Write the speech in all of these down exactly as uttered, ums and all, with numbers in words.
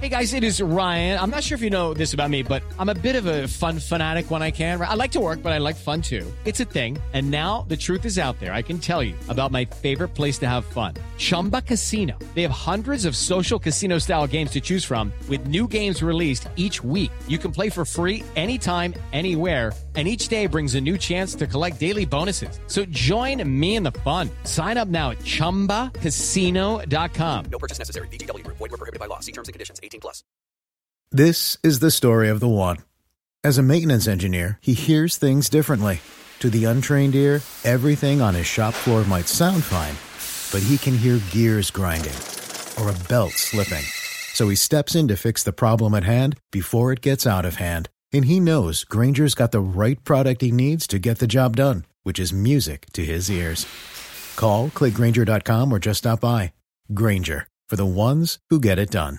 Hey guys, it is Ryan. I'm not sure if you know this about me, but I'm a bit of a fun fanatic when I can. I like to work, but I like fun too. It's a thing. And now the truth is out there. I can tell you about my favorite place to have fun. Chumba Casino. They have hundreds of social casino style games to choose from with new games released each week. You can play for free anytime, anywhere. And each day brings a new chance to collect daily bonuses. So join me in the fun. Sign up now at chumba casino dot com. No purchase necessary. V G W Group. Void where prohibited by law. See terms and conditions. eighteen plus. This is the story of the one. As a maintenance engineer, he hears things differently. To the untrained ear, everything on his shop floor might sound fine, but he can hear gears grinding or a belt slipping. So he steps in to fix the problem at hand before it gets out of hand. And he knows Grainger's got the right product he needs to get the job done, which is music to his ears. Call, click Grainger dot com, or just stop by. Grainger, for the ones who get it done.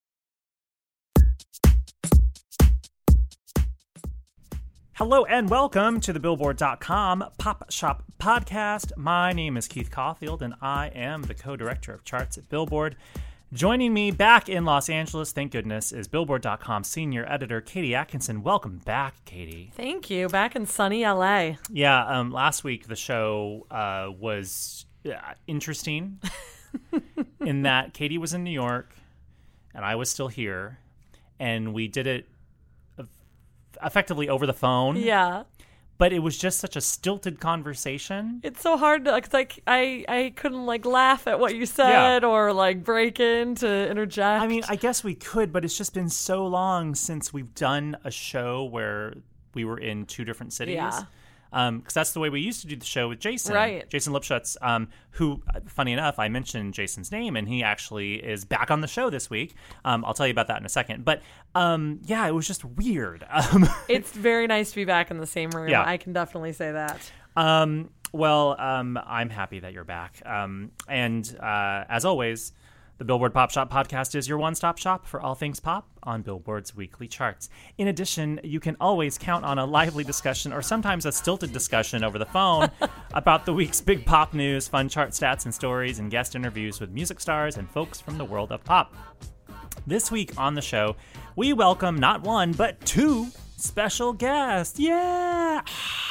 Hello and welcome to the Billboard dot com Pop Shop Podcast. My name is Keith Caulfield and I am the co-director of charts at Billboard. Joining me back in Los Angeles, thank goodness, is Billboard dot com senior editor Katie Atkinson. Welcome back, Katie. Thank you. Back in sunny L A. Yeah, um, last week the show uh, was uh, interesting in that Katie was in New York and I was still here, and we did it effectively over the phone. Yeah. But it was just such a stilted conversation. It's so hard to, like, like I, I couldn't, like, laugh at what you said yeah. or, like, break in to interject. I mean, I guess we could, but it's just been so long since we've done a show where we were in two different cities. Yeah. Um, because that's the way we used to do the show with Jason. Right. Jason Lipschutz, um, who, funny enough, I mentioned Jason's name, and he actually is back on the show this week. Um, I'll tell you about that in a second. But, um, yeah, it was just weird. Um, it's very nice to be back in the same room. Yeah. I can definitely say that. Um, well, um, I'm happy that you're back. Um, and uh, as always, the Billboard Pop Shop Podcast is your one-stop shop for all things pop on Billboard's weekly charts. In addition, you can always count on a lively discussion or sometimes a stilted discussion over the phone about the week's big pop news, fun chart stats and stories, and guest interviews with music stars and folks from the world of pop. This week on the show, we welcome not one, but two special guests. Yeah!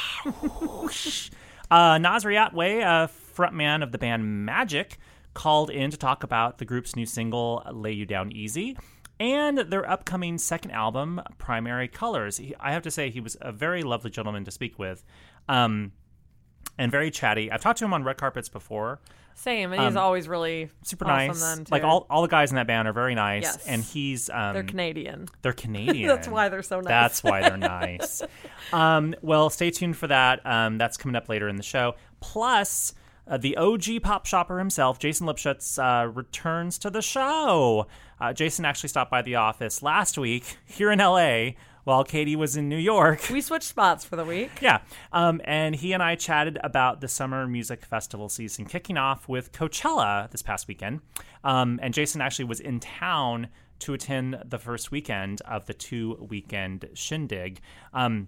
uh, Nasri Otway, a frontman of the band Magic, called in to talk about the group's new single, Lay You Down Easy, and their upcoming second album, Primary Colors. He, I have to say, he was a very lovely gentleman to speak with, um, and very chatty. I've talked to him on red carpets before. Same, and he's um, always really super awesome nice. Then too. Like, all, all the guys in that band are very nice, yes. and he's... Um, they're Canadian. They're Canadian. That's why they're so nice. That's why they're nice. um, well, stay tuned for that. Um, that's coming up later in the show. Plus... Uh, the O G pop shopper himself, Jason Lipschutz, uh, returns to the show. Uh, Jason actually stopped by the office last week here in L A while Katie was in New York. We switched spots for the week. Yeah. Um, and he and I chatted about the summer music festival season kicking off with Coachella this past weekend. Um, and Jason actually was in town to attend the first weekend of the two-weekend shindig. Um,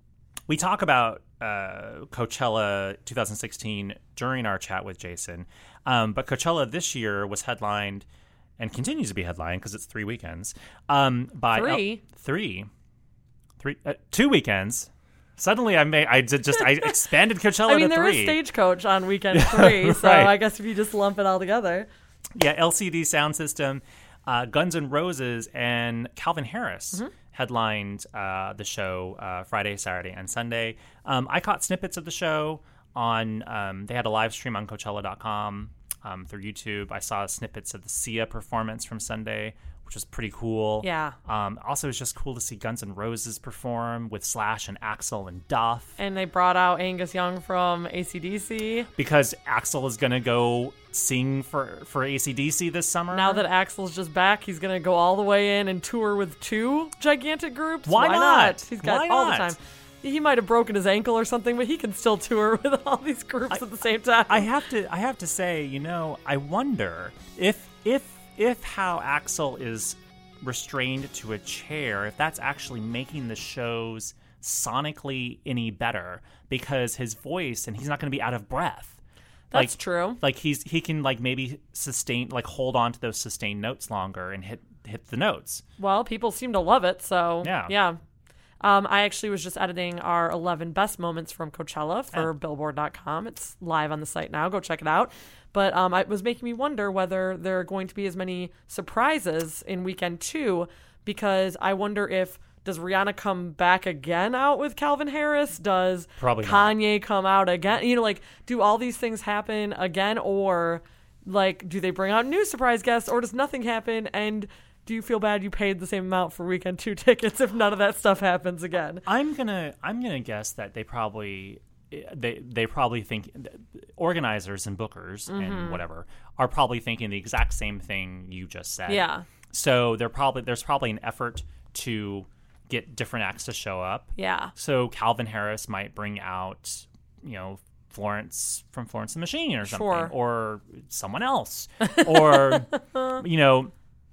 we talk about uh, Coachella twenty sixteen during our chat with Jason. Um, but Coachella this year was headlined and continues to be headlined because it's three weekends. Um, by three? Uh, three. Three. Uh, two weekends. Suddenly I made, I did just, I expanded Coachella I mean, to there three. is Stagecoach on weekend three, so Right. I guess if you just lump it all together. Yeah, L C D Sound System, uh, Guns N' Roses, and Calvin Harris Mm-hmm. headlined uh, the show uh, Friday, Saturday, and Sunday. Um, I caught snippets of the show on, um, they had a live stream on Coachella dot com um, through YouTube. I saw snippets of the Sia performance from Sunday, which was pretty cool. Yeah. Um, also, it's just cool to see Guns N' Roses perform with Slash and Axl and Duff. And they brought out Angus Young from A C D C. Because Axl is going to go sing for, for A C D C this summer. Now that Axl's just back, he's going to go all the way in and tour with two gigantic groups. Why Why not? not? He's got Why all not? the time. He might have broken his ankle or something, but he can still tour with all these groups I, at the same time. I have to I have to say, you know, I wonder if if if how Axl is restrained to a chair, if that's actually making the shows sonically any better, because his voice, and he's not going to be out of breath. That's like, true. Like he's he can like maybe sustain, like hold on to those sustained notes longer and hit hit the notes. Well, people seem to love it, so Yeah. yeah. Um, I actually was just editing our eleven best moments from Coachella for Oh. Billboard dot com. It's live on the site now. Go check it out. But um, it was making me wonder whether there are going to be as many surprises in weekend two, because I wonder if, does Rihanna come back again out with Calvin Harris? Does Probably not. Kanye come out again? You know, like, do all these things happen again? Or, like, do they bring out new surprise guests? Or does nothing happen? And do you feel bad you paid the same amount for weekend two tickets if none of that stuff happens again? I'm gonna I'm gonna guess that they probably they they probably think organizers and bookers Mm-hmm. and whatever are probably thinking the exact same thing you just said. Yeah. So they're probably there's probably an effort to get different acts to show up. Yeah. So Calvin Harris might bring out, you know, Florence from Florence and the Machine or something, Sure. or someone else, or you know,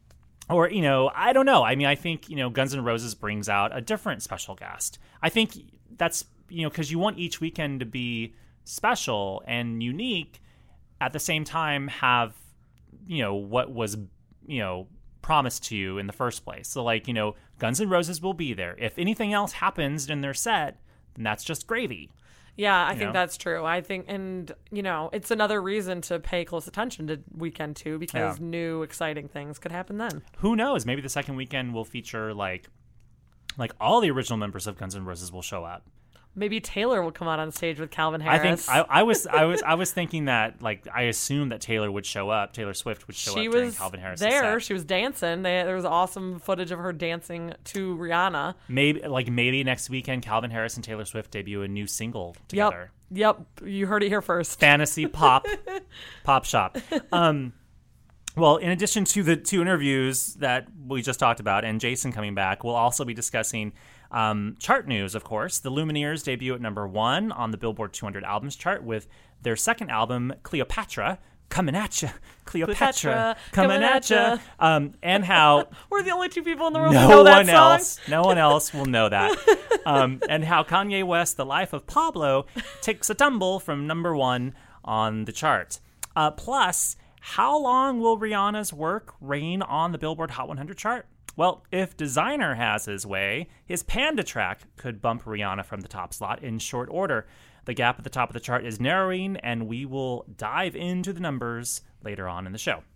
or you know, I don't know. I mean, I think you know, Guns N' Roses brings out a different special guest. I think that's you know, because you want each weekend to be special and unique, at the same time have you know what was you know promised to you in the first place. So like you know, Guns N' Roses will be there. If anything else happens in their set, then that's just gravy. Yeah, I You think know? that's true. I think, and, you know, it's another reason to pay close attention to weekend two, because Yeah. new exciting things could happen then. Who knows? Maybe the second weekend will feature like like all the original members of Guns N' Roses will show up. Maybe Taylor will come out on stage with Calvin Harris. I think I, I was I was I was thinking that like I assumed that Taylor would show up. Taylor Swift would show she up during was Calvin Harris. there. Set. She was dancing. They, there was awesome footage of her dancing to Rihanna. Maybe like maybe next weekend Calvin Harris and Taylor Swift debut a new single together. Yep. Yep. You heard it here first. Fantasy pop pop shop. Um, well, in addition to the two interviews that we just talked about and Jason coming back, we'll also be discussing um, chart news, of course. The Lumineers debut at number one on the Billboard two hundred albums chart with their second album, Cleopatra, coming at ya. Cleopatra, Cleopatra, coming, coming at at ya. ya. Um, and how We're the only two people in the world who no know that one song. else, no one else will know that. Um, and how Kanye West, The Life of Pablo, takes a tumble from number one on the chart. Uh, plus, how long will Rihanna's work reign on the Billboard Hot one hundred chart? Well, if Designer has his way, his Panda track could bump Rihanna from the top slot in short order. The gap at the top of the chart is narrowing, and we will dive into the numbers later on in the show.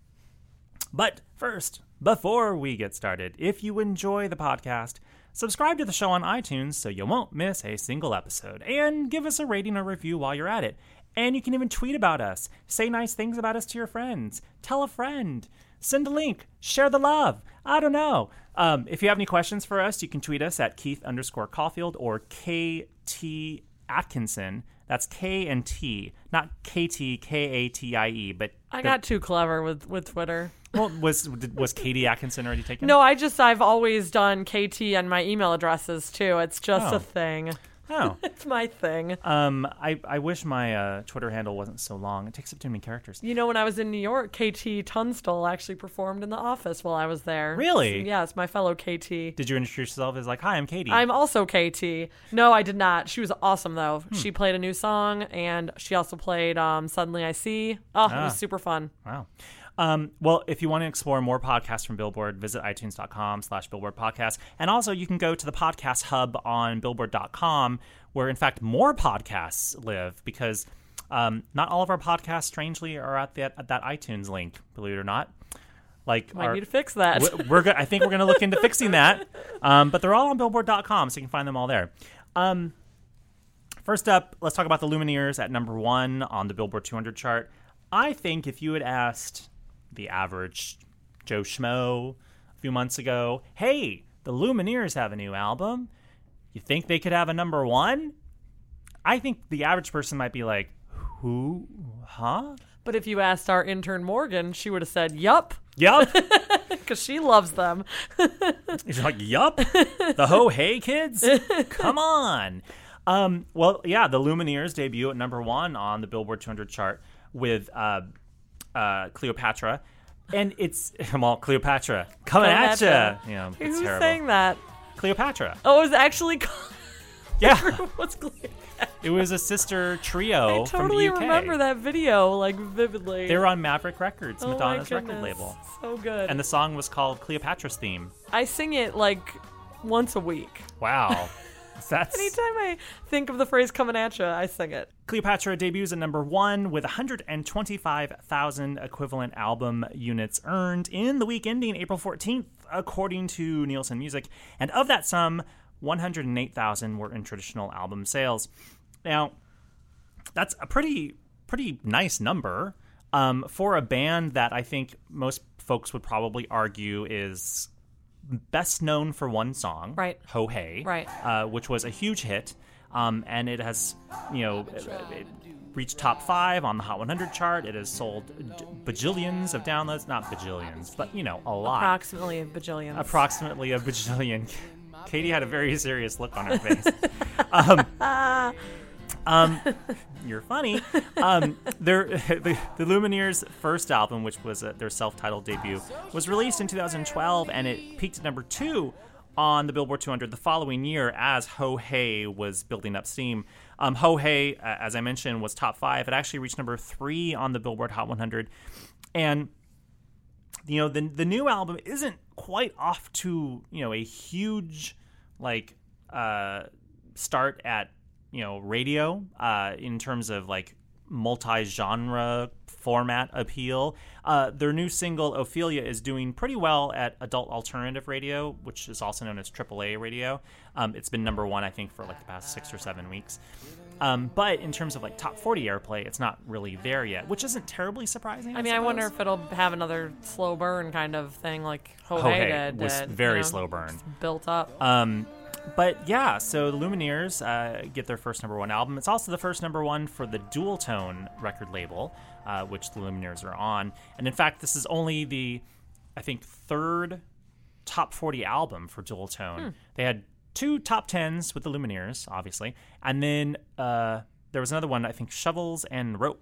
But first, before we get started, if you enjoy the podcast, subscribe to the show on iTunes so you won't miss a single episode, and give us a rating or review while you're at it. And you can even tweet about us, say nice things about us to your friends, tell a friend, send a link, share the love. I don't know. Um, if you have any questions for us, you can tweet us at Keith underscore Caulfield or K T Atkinson. That's K and T, not K T, K A T I E, but I the- got too clever with, with Twitter. well, was was Katie Atkinson already taken? No, I just, I've always done K T on my email addresses too. It's just Oh. a thing. Oh. It's my thing. Um, I, I wish my uh, Twitter handle wasn't so long. It takes up too many characters. You know, when I was in New York, K T Tunstall actually performed in the office while I was there. Really? Yes, my fellow K T. Did you introduce yourself as like, hi, I'm Katie? I'm also K T. No, I did not. She was awesome, though. Hmm. She played a new song, and she also played um, Suddenly I See. Oh, it Ah. was super fun. Wow. Um, well, if you want to explore more podcasts from Billboard, visit itunes.com slash Billboard Podcast. And also you can go to the podcast hub on billboard dot com where, in fact, more podcasts live because um, not all of our podcasts, strangely, are at that, at that iTunes link, believe it or not. Like Might our, need to fix that. we're, we're go- I think we're going to look into fixing that. Um, but they're all on billboard dot com, so you can find them all there. Um, first up, let's talk about the Lumineers at number one on the Billboard two hundred chart. I think if you had asked the average Joe Schmo a few months ago, hey, the Lumineers have a new album. You think they could have a number one? I think the average person might be like, who? Huh? But if you asked our intern Morgan, she would have said, yup, Yup. because she loves them. He's like, yup. The Ho Hey Kids? Come on. Um, well, yeah, the Lumineers debut at number one on the Billboard two hundred chart with uh, uh, Cleopatra. And it's, well, Cleopatra, coming Coming at at ya. ya. Yeah, Who's it's terrible. saying that? Cleopatra. Oh, it was actually called... Yeah. What's Cle- It was a sister trio I from totally the U K. remember that video, like, vividly. They were on Maverick Records, Oh my Madonna's goodness. record label. So good. And the song was called Cleopatra's Theme. I sing it, like, once a week. Wow. That's... Anytime I think of the phrase coming at you, I sing it. Cleopatra debuts at number one with one hundred twenty-five thousand equivalent album units earned in the week ending April fourteenth, according to Nielsen Music. And of that sum, one hundred eight thousand were in traditional album sales. Now, that's a pretty pretty nice number um, for a band that I think most folks would probably argue is best known for one song, Right. Ho Hey, Right. uh, which was a huge hit. Um, and it has, you know, it, it reached top five on the Hot one hundred chart. It has sold d- bajillions of downloads. Not bajillions, but, you know, a lot. Approximately a bajillion. Approximately a bajillion. Katie had a very serious look on her face. um, um, you're funny. Um, their, the, the Lumineers' first album, which was uh, their self-titled debut, was released in two thousand twelve, and it peaked at number two on the Billboard two hundred the following year as Ho Hey was building up steam. Um, Ho Hey, uh, as I mentioned, was top five. It actually reached number three on the Billboard Hot one hundred. And, you know, the the new album isn't quite off to, you know, a huge, like, uh, start at, you know, radio uh, in terms of, like, multi-genre format appeal. Uh, their new single, Ophelia, is doing pretty well at adult alternative radio, which is also known as triple A radio. Um, it's been number one, I think, for like the past six or seven weeks. Um, but in terms of like top forty airplay, it's not really there yet, which isn't terribly surprising. I I mean, I wonder suppose. if it'll have another slow burn kind of thing like Ho Ho Hey Hey did. was that, very you know, slow burn. Built up. Um, but yeah, so the Lumineers uh, get their first number one album. It's also the first number one for the Dual Tone record label, uh, which the Lumineers are on. And in fact, this is only the, I think, third top forty album for Dual Tone. Hmm. They had two top tens with the Lumineers, obviously. And then uh, there was another one, I think, Shovels and Rope,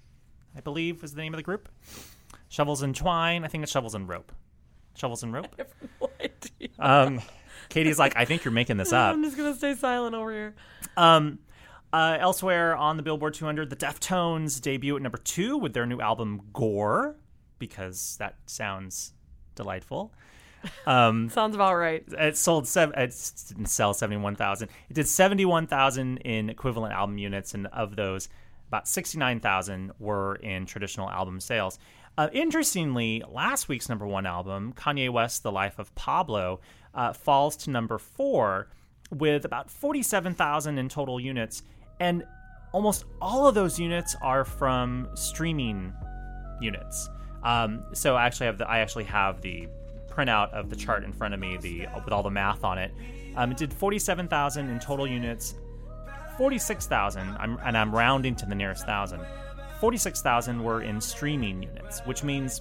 I believe was the name of the group. Shovels and Twine. I think it's Shovels and Rope. Shovels and Rope. I have no idea. Um, Katie's like, I think you're making this up. I'm just going to stay silent over here. Um, uh, elsewhere on the Billboard two hundred, the Deftones debut at number two with their new album Gore, because that sounds delightful. Um, Sounds about right. it sold seven. It didn't sell seventy-one thousand. It did seventy-one thousand in equivalent album units, and of those, about sixty-nine thousand were in traditional album sales. Uh, interestingly, last week's number one album, Kanye West's The Life of Pablo, uh, falls to number four with about forty-seven thousand in total units, and almost all of those units are from streaming units. Um, so I actually have the I actually have the printout of the chart in front of me, the with all the math on it. Um, it did forty-seven thousand in total units, forty-six thousand, I'm, and I'm rounding to the nearest thousand. forty-six thousand were in streaming units, which means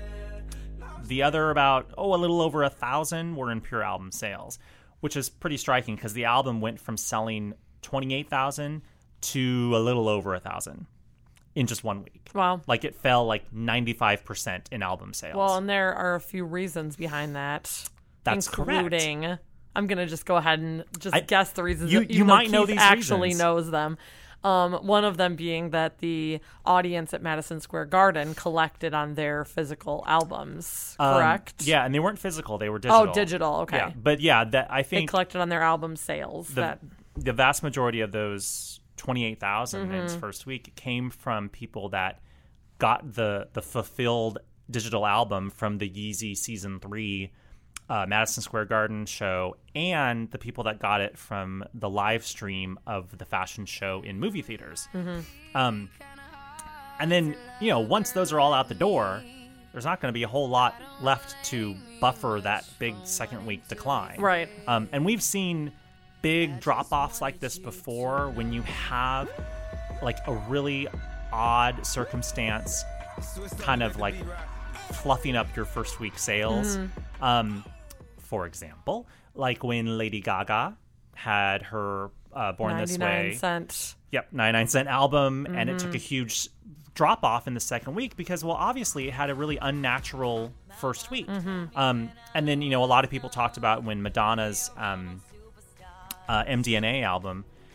the other about, oh, a little over a thousand were in pure album sales, which is pretty striking because the album went from selling twenty-eight thousand to a little over a thousand in just one week. Wow. Like it fell like ninety-five percent in album sales. Well, and there are a few reasons behind that. That's including, correct. I'm going to just go ahead and just I- guess the reasons. you- even you though might know Keith these actually reasons. knows them. Um, one of them being that the audience at Madison Square Garden collected on their physical albums, Um, correct? yeah, and they weren't physical; they were digital. Oh, digital. Okay. Yeah, but yeah, that I They think collected on their album sales. the that the vast majority of those twenty-eight thousand in Mm-hmm. its first week came from people that got the the fulfilled digital album from the Yeezy Season Three uh, Madison Square Garden show, and the people that got it from the live stream of the fashion show in movie theaters. Mm-hmm. Um, and then, you know, once those are all out the door, there's not going to be a whole lot left to buffer that big second week decline. Right. Um, and we've seen big drop-offs like this before when you have like a really odd circumstance kind of like fluffing up your first week sales. Mm-hmm. Um, for example, like when Lady Gaga had her uh, Born This ninety-nine Way. cent. Yep, ninety-nine cent album, and it Mm-hmm. took a huge drop off in the second week because, well, obviously it had a really unnatural first week. Mm-hmm. Um, and then, you know, a lot of people talked about when Madonna's um, uh, M D N A album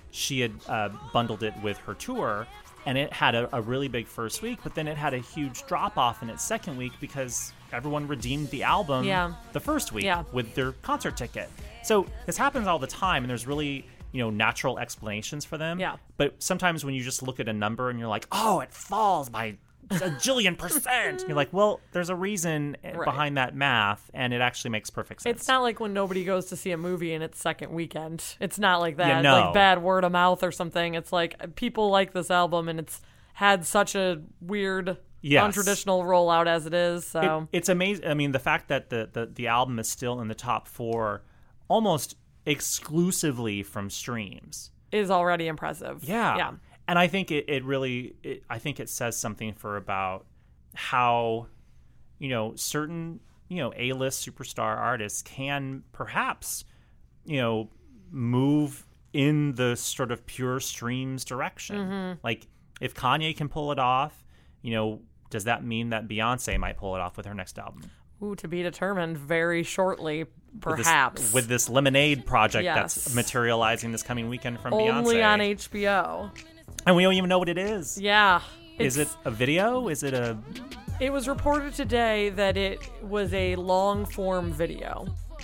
she had uh, bundled it with her tour, and it had a, a really big first week, but then it had a huge drop-off in its second week because everyone redeemed the album Yeah. the first week Yeah. with their concert ticket. So this happens all the time, and there's really, you know, natural explanations for them. Yeah. But sometimes when you just look at a number and you're like, oh, it falls by a jillion percent, you're like, well, there's a reason Right. behind that math, and it actually makes perfect sense. It's not like when nobody goes to see a movie in its second weekend. It's not like that. Yeah, no. Like bad word of mouth or something. It's like people like this album, and it's had such a weird, Yes. untraditional rollout as it is. So It, it's amazing. I mean, the fact that the, the, the album is still in the top four almost exclusively from streams. is already impressive. Yeah. Yeah. And I think it, it really, it, I think it says something for about how, you know, certain, you know, A-list superstar artists can perhaps, you know, move in the sort of pure streams direction. Mm-hmm. Like if Kanye can pull it off, you know, does that mean that Beyonce might pull it off with her next album? Ooh, to be determined very shortly, With this- perhaps. With this, Lemonade project Yes. that's materializing this coming weekend from Only Beyonce. on H B O. And we don't even know what it is. Yeah. Is it It's- a video? Is it a... It was reported today that it was a long form video.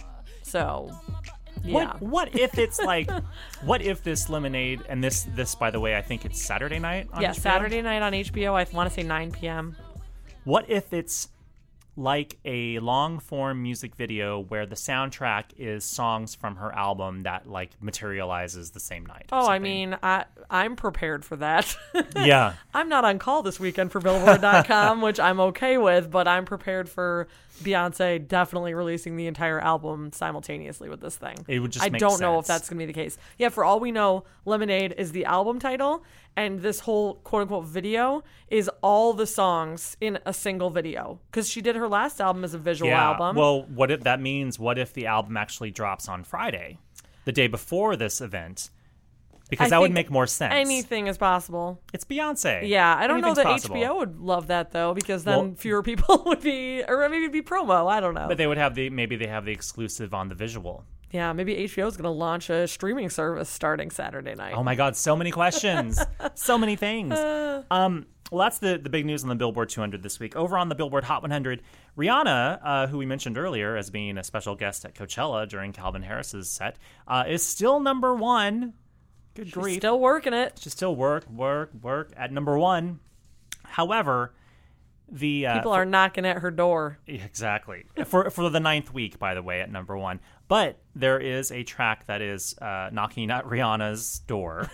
So, yeah. What what if it's like, what if this Lemonade, and this, this by the way, I think it's Saturday night on Yeah, H B O? Saturday night on H B O. I want to say nine p.m. What if it's like a long form music video where the soundtrack is songs from her album that like materializes the same night? or Oh, I something? mean, I I'm prepared for that. Yeah. I'm not on call this weekend for Billboard dot com, which I'm okay with, but I'm prepared for Beyonce definitely releasing the entire album simultaneously with this thing. It would just I make don't know if sense. that's going to be the case. Yeah, for all we know, Lemonade is the album title, and this whole quote-unquote video is all the songs in a single video. Because she did her last album as a visual Yeah. album. Well, what if that means? What if the album actually drops on Friday, the day before this event? Because I that would think make more sense. Anything is possible. It's Beyonce. Yeah, I don't know Anything's that possible. H B O would love that though, because then Well- fewer people would be, or maybe it'd be promo. I don't know. But they would have the maybe they have the exclusive on the visual. Yeah, maybe H B O is going to launch a streaming service starting Saturday night. Oh my God, so many questions, so many things. Um, well, that's the the big news on the Billboard two hundred this week. Over on the Billboard Hot one hundred, Rihanna, uh, who we mentioned earlier as being a special guest at Coachella during Calvin Harris's set, uh, is still number one. Good She's grief. still working it. She's still work, work, work at number one. However, the uh, People are knocking at her door. exactly for for the ninth week, by the way, at number one. But there is a track that is uh, knocking at Rihanna's door.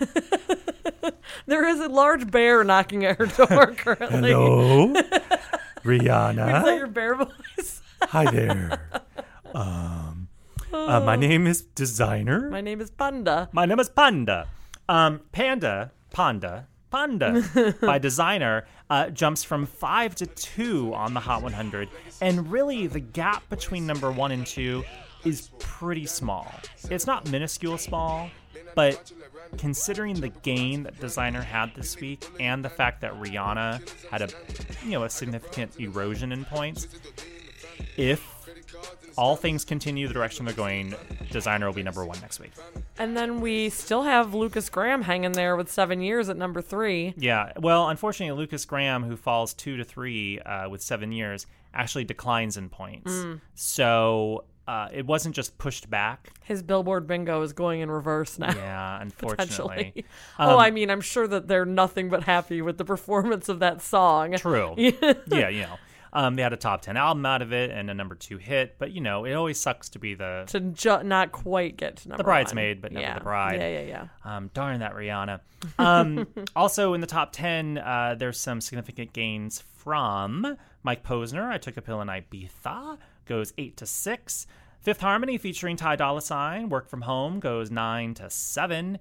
There is a large bear knocking at her door currently. Hello, Is that Rihanna. your bear voice? Hi there. Um, uh, my name is Designer. My name is Panda. My name is Panda. Um, Panda, Panda, Panda by Designer uh, jumps from five to two on the Hot one hundred. And really, the gap between number one and two is pretty small. It's not minuscule small, but considering the gain that Designer had this week and the fact that Rihanna had a, you know, a significant erosion in points, if all things continue the direction they're going, Designer will be number one next week. And then we still have Lucas Graham hanging there with seven years at number three. Yeah, well, unfortunately, Lucas Graham, who falls two to three uh, with seven years, actually declines in points. So uh, it wasn't just pushed back. His Billboard bingo is going in reverse now. Yeah, unfortunately. Potentially. oh, I mean, I'm sure that they're nothing but happy with the performance of that song. True. Yeah, you know. Um, they had a top ten album out of it and a number two hit, but, you know, it always sucks to be the To ju- not quite get to number the bridesmaid, one. but never yeah. the bride. Yeah, yeah, yeah. Um, darn that Rihanna. Um, also in the top ten, uh, there's some significant gains from Mike Posner. I Took a Pill in Ibiza goes eight to six. Fifth Harmony featuring Ty Dolla Sign, Work From Home, goes nine to seven.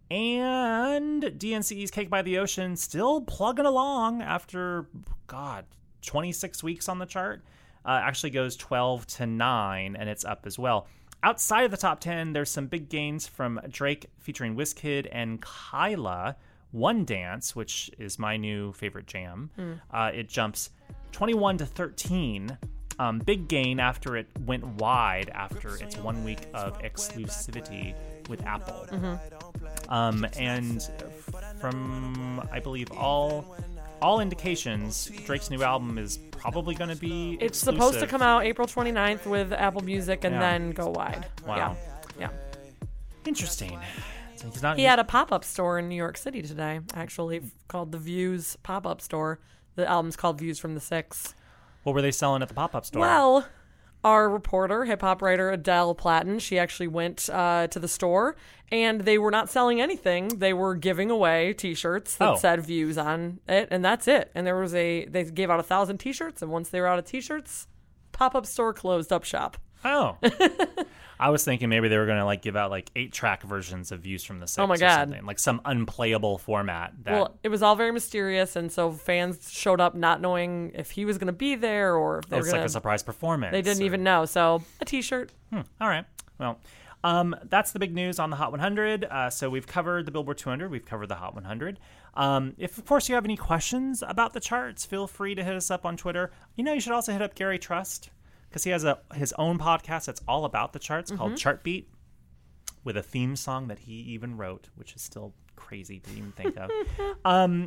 And D N C E's Cake by the Ocean still plugging along after, God, twenty-six weeks on the chart. Uh, actually goes twelve to nine, and it's up as well. Outside of the top ten, there's some big gains from Drake featuring Wizkid and Kyla, One Dance, which is my new favorite jam. Mm. Uh, it jumps twenty-one to thirteen. Um, big gain after it went wide after its one week of exclusivity with Apple. Mm-hmm. Um, and from, I believe, all all indications, Drake's new album is probably going to be It's exclusive. supposed to come out April twenty-ninth with Apple Music and Yeah. then go wide. Wow. Yeah. Yeah. Interesting. So he's not, He had a pop-up store in New York City today, actually, called the Views Pop-Up Store. The album's called Views from the Six. What were they selling at the pop-up store? Well, our reporter, hip-hop writer Adele Platten, she actually went uh, to the store, and they were not selling anything. They were giving away T-shirts that Oh. said Views on it, and that's it. And there was a, they gave out a thousand T-shirts, and once they were out of T-shirts, pop-up store closed up shop. Oh. I was thinking maybe they were going to like give out like eight-track versions of Views from the Six. Oh my or God. something. Like some unplayable format. That, Well, it was all very mysterious, and so fans showed up not knowing if he was going to be there or if they it's were going like a to. surprise performance. They didn't or- even know. So a T-shirt. Hmm. All right. Well, um, that's the big news on the Hot one hundred. Uh, so we've covered the Billboard two hundred. We've covered the Hot one hundred. Um, if, of course, you have any questions about the charts, feel free to hit us up on Twitter. You know, you should also hit up Gary Trust because he has a his own podcast that's all about the charts Mm-hmm. called Chart Beat with a theme song that he even wrote, which is still crazy to even think of. um,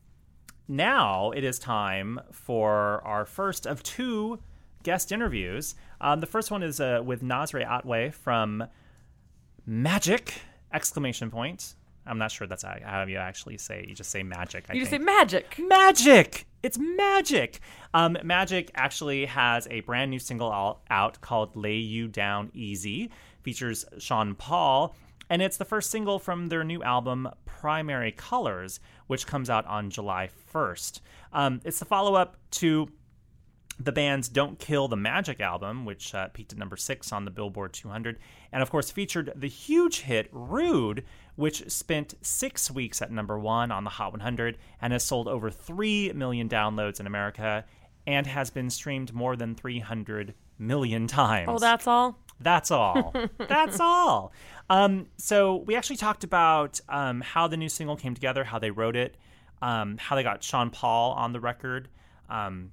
now it is time for our first of two guest interviews. Um, the first one is uh, with Nasre Atway from Magic! Exclamation point. I'm not sure that's how how you actually say. You just say Magic. I You just think. say magic. Magic! It's Magic! Um, Magic actually has a brand new single out, out called Lay You Down Easy. Features Sean Paul. And it's the first single from their new album, Primary Colors, which comes out on July first. Um, it's the follow-up to the band's Don't Kill the Magic album, which uh, peaked at number six on the Billboard two hundred, and of course featured the huge hit Rude, which spent six weeks at number one on the Hot one hundred and has sold over three million downloads in America and has been streamed more than three hundred million times. Oh, that's all? That's all. That's all. Um, so we actually talked about um, how the new single came together, how they wrote it, um, how they got Sean Paul on the record, um,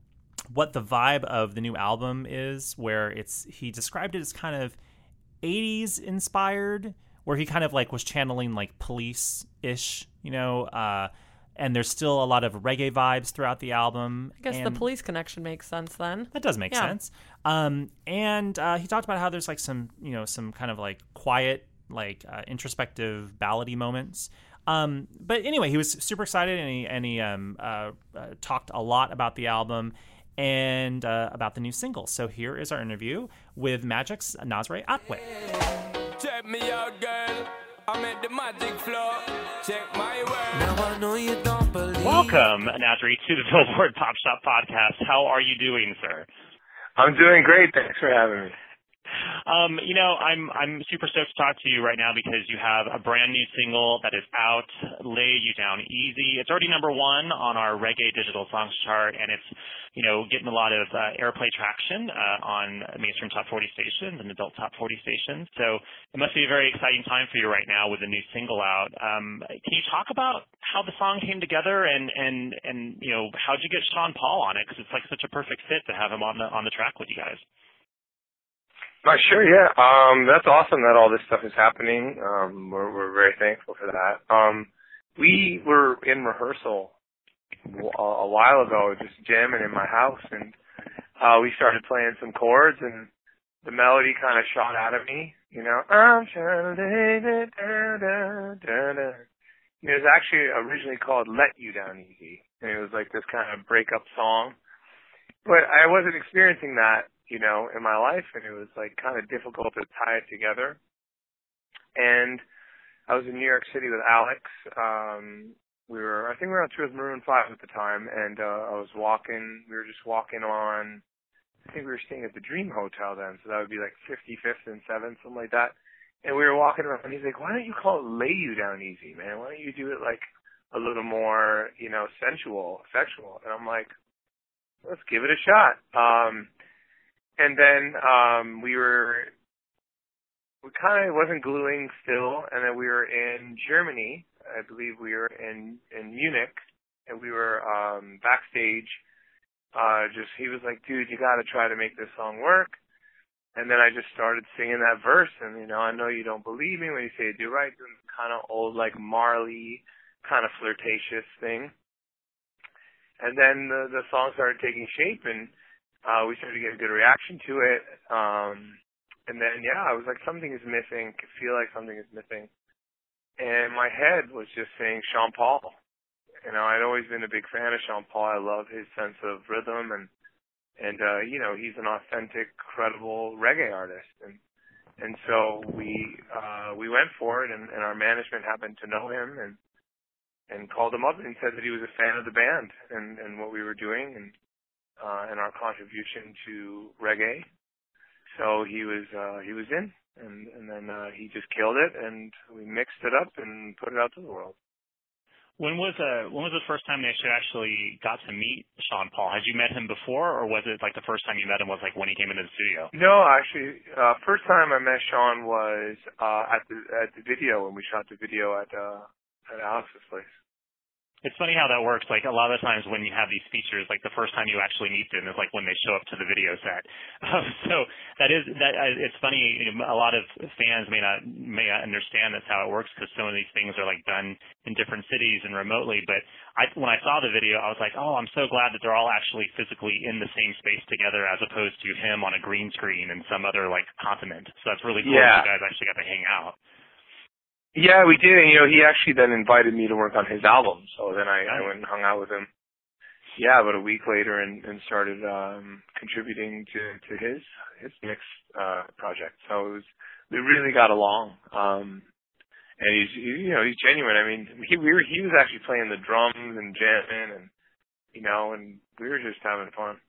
what the vibe of the new album is, where it's he described it as kind of eighties inspired, where he kind of like was channeling like Police-ish, you know, uh, and there's still a lot of reggae vibes throughout the album. I guess and the Police connection makes sense then. that does make Yeah. sense. Um, and uh, he talked about how there's like some, you know, some kind of like quiet, like uh, introspective ballady moments. Um, but anyway, he was super excited, and he and he um, uh, uh, talked a lot about the album and uh, about the new single. So here is our interview with Magic's Nasre Atway. Check me out, girl. I'm at the magic floor. Check my work. Now I know you don't believe. Welcome, Nasri, to the Billboard Pop Shop Podcast. How are you doing, sir? I'm doing great. Thanks for having me. Um, you know, I'm I'm super stoked to talk to you right now because you have a brand new single that is out, Lay You Down Easy. It's already number one on our Reggae Digital Songs chart, and it's, you know, getting a lot of uh, airplay traction uh, on mainstream top forty stations and adult top forty stations. So it must be a very exciting time for you right now with the new single out. Um, can you talk about how the song came together and, and, and you know, how'd you get Sean Paul on it? Because it's like such a perfect fit to have him on the on the track with you guys. Uh, sure, yeah. Um, that's awesome that all this stuff is happening. Um, we're, we're very thankful for that. Um, we were in rehearsal a, a while ago, just jamming in my house, and uh, we started playing some chords, and the melody kind of shot out of me. You know, I'm trying to lay it down, down, down, down. It was actually originally called Let You Down Easy, and it was like this kind of breakup song. But I wasn't experiencing that, you know, in my life, and it was like kind of difficult to tie it together. And I was in New York City with Alex. Um, we were, I think we were on tour with Maroon five at the time, and uh, I was walking, we were just walking on, I think we were staying at the Dream Hotel then, so that would be like fifty-fifth and seventh, something like that. And we were walking around, and he's like, why don't you call it Lay You Down Easy, man? Why don't you do it like a little more, you know, sensual, sexual? And I'm like, let's give it a shot. Um, and then um, we were, we kind of wasn't gluing still, and then we were in Germany. I believe we were in, in Munich, and we were um, backstage. Uh, just he was like, dude, you got to try to make this song work. and then I just started singing that verse, and, you know, I know you don't believe me when you say do right, doing kind of old, like, Marley, kind of flirtatious thing. And then the, the song started taking shape, and uh, we started to get a good reaction to it. Um, and then, yeah, I was like, something is missing, I feel like something is missing. And my head was just saying Sean Paul. You know, I'd always been a big fan of Sean Paul. I love his sense of rhythm, and and uh, you know, he's an authentic, credible reggae artist. And and so we uh, we went for it, and, and our management happened to know him, and and called him up and said that he was a fan of the band and, and what we were doing, and uh, and our contribution to reggae. So he was uh, he was in. And, and then uh, he just killed it, and we mixed it up and put it out to the world. When was uh when was the first time that you actually got to meet Sean Paul? Had you met him before, or was it like the first time you met him was like when he came into the studio? No, actually, uh, first time I met Sean was uh, at the at the video when we shot the video at uh, at Alex's place. It's funny how that works. Like a lot of the times when you have these features, like the first time you actually meet them is like when they show up to the video set. Um, so that is that. Uh, it's funny. You know, a lot of fans may not may not understand that's how it works because some of these things are like done in different cities and remotely. But I, when I saw the video, I was like, oh, I'm so glad that they're all actually physically in the same space together, as opposed to him on a green screen in some other like continent. So that's really cool. Yeah. That you guys actually got to hang out. Yeah, we did. And, you know, he actually then invited me to work on his album. So then I, I went and hung out with him. Yeah, about a week later, and, and started um, contributing to, to his his mix uh, project. So it was we really got along. Um, and he's he, you know he's genuine. I mean, he we were, he was actually playing the drums and jamming, and you know, and we were just having fun.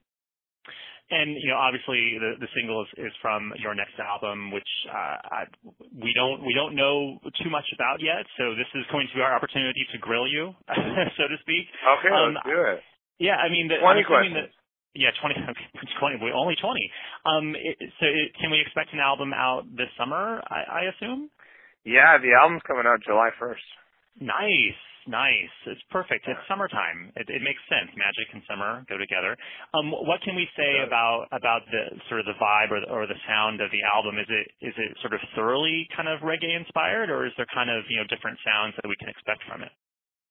And, you know, obviously the, the single is, is from your next album, which uh, I, we don't we don't know too much about yet. So this is going to be our opportunity to grill you, so to speak. Okay, um, let's do it. Yeah, I mean, the, twenty questions. That, yeah, twenty, twenty, only twenty. Um, it, so it, can we expect an album out this summer? I, I assume. Yeah, the album's coming out July first. Nice. Nice. It's perfect. It's summertime. It, it makes sense. Magic and summer go together. Um, what can we say about about the sort of the vibe or the, or the sound of the album? Is it is it sort of thoroughly kind of reggae inspired, or is there kind of you know different sounds that we can expect from it?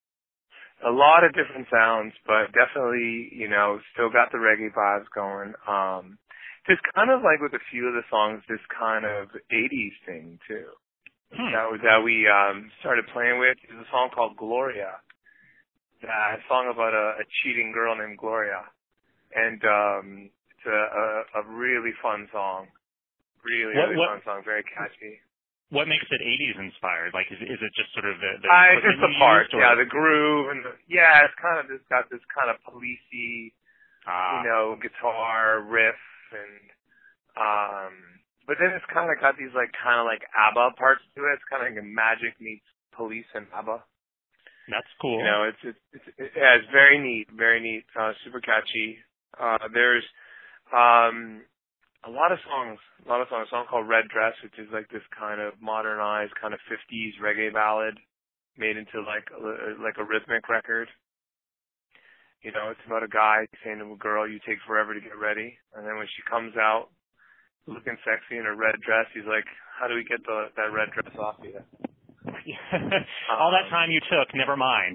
A lot of different sounds, but definitely you know still got the reggae vibes going. Um, just kind of like with a few of the songs, this kind of eighties thing too. Hmm. That was that we um started playing with. There's a song called Gloria. Uh, a song about a, a cheating girl named Gloria. And um it's a, a, a really fun song. Really, what, really what, fun song. Very catchy. What makes it eighties inspired? Like, is, is it just sort of the, the uh, it's just the part, used, yeah, the groove, and the, yeah, it's kind of, it's got this kind of policey, ah. you know, guitar riff, and um but then it's kind of got these like kind of like ABBA parts to it. It's kind of like Magic meets Police and ABBA. That's cool. You know, it's it's, it's it, yeah, it's very neat, very neat, uh, super catchy. Uh, there's um, a lot of songs, a lot of songs. A song called Red Dress, which is like this kind of modernized kind of fifties reggae ballad made into like a, like a rhythmic record. You know, it's about a guy saying to a girl, "You take forever to get ready," and then when she comes out looking sexy in a red dress, he's like, how do we get the, that red dress off you? All that time you took, never mind.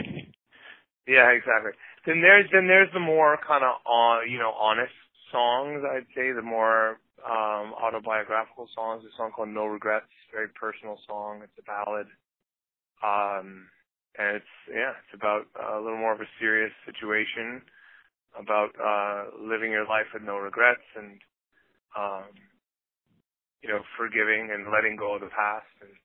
Yeah, exactly. Then there's then there's the more kind of on you know honest songs. I'd say the more um, autobiographical songs. A song called No Regrets, very personal song. It's a ballad, um, and it's yeah, it's about uh, a little more of a serious situation about uh, living your life with no regrets and. Um, you know, forgiving and letting go of the past, and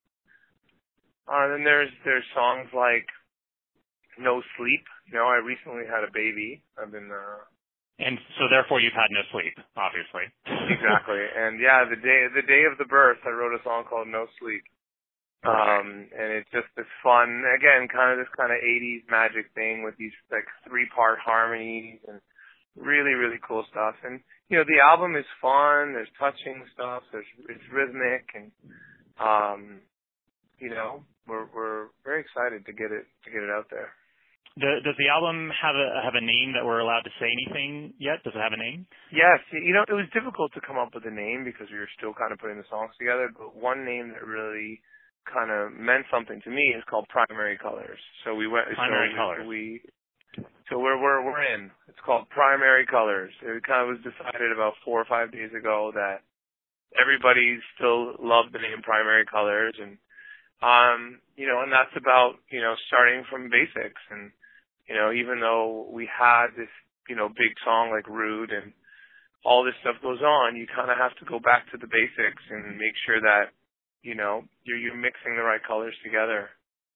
uh, then there's there's songs like No Sleep. You know, I recently had a baby. I've been. Uh, and so therefore, you've had no sleep, obviously. Exactly, and yeah, the day the day of the birth, I wrote a song called No Sleep. Um, and it's just this fun, again, kind of this kind of eighties magic thing with these like three part harmonies and. Really, really cool stuff. And, you know, the album is fun. There's touching stuff. There's, it's rhythmic. And, um, you know, we're, we're very excited to get it, to get it out there. The, does the album have a have a name that we're allowed to say anything yet? Does it have a name? Yes. You know, it was difficult to come up with a name because we were still kind of putting the songs together, but one name that really kind of meant something to me is called Primary Colors. So we went Primary so Colors. We, so we're we're we're in. It's called Primary Colors. It kind of was decided about four or five days ago that everybody still loved the name Primary Colors, and um, you know, and that's about you know starting from basics. And you know, even though we had this you know big song like Rude and all this stuff goes on, you kind of have to go back to the basics and make sure that you know you're you're mixing the right colors together.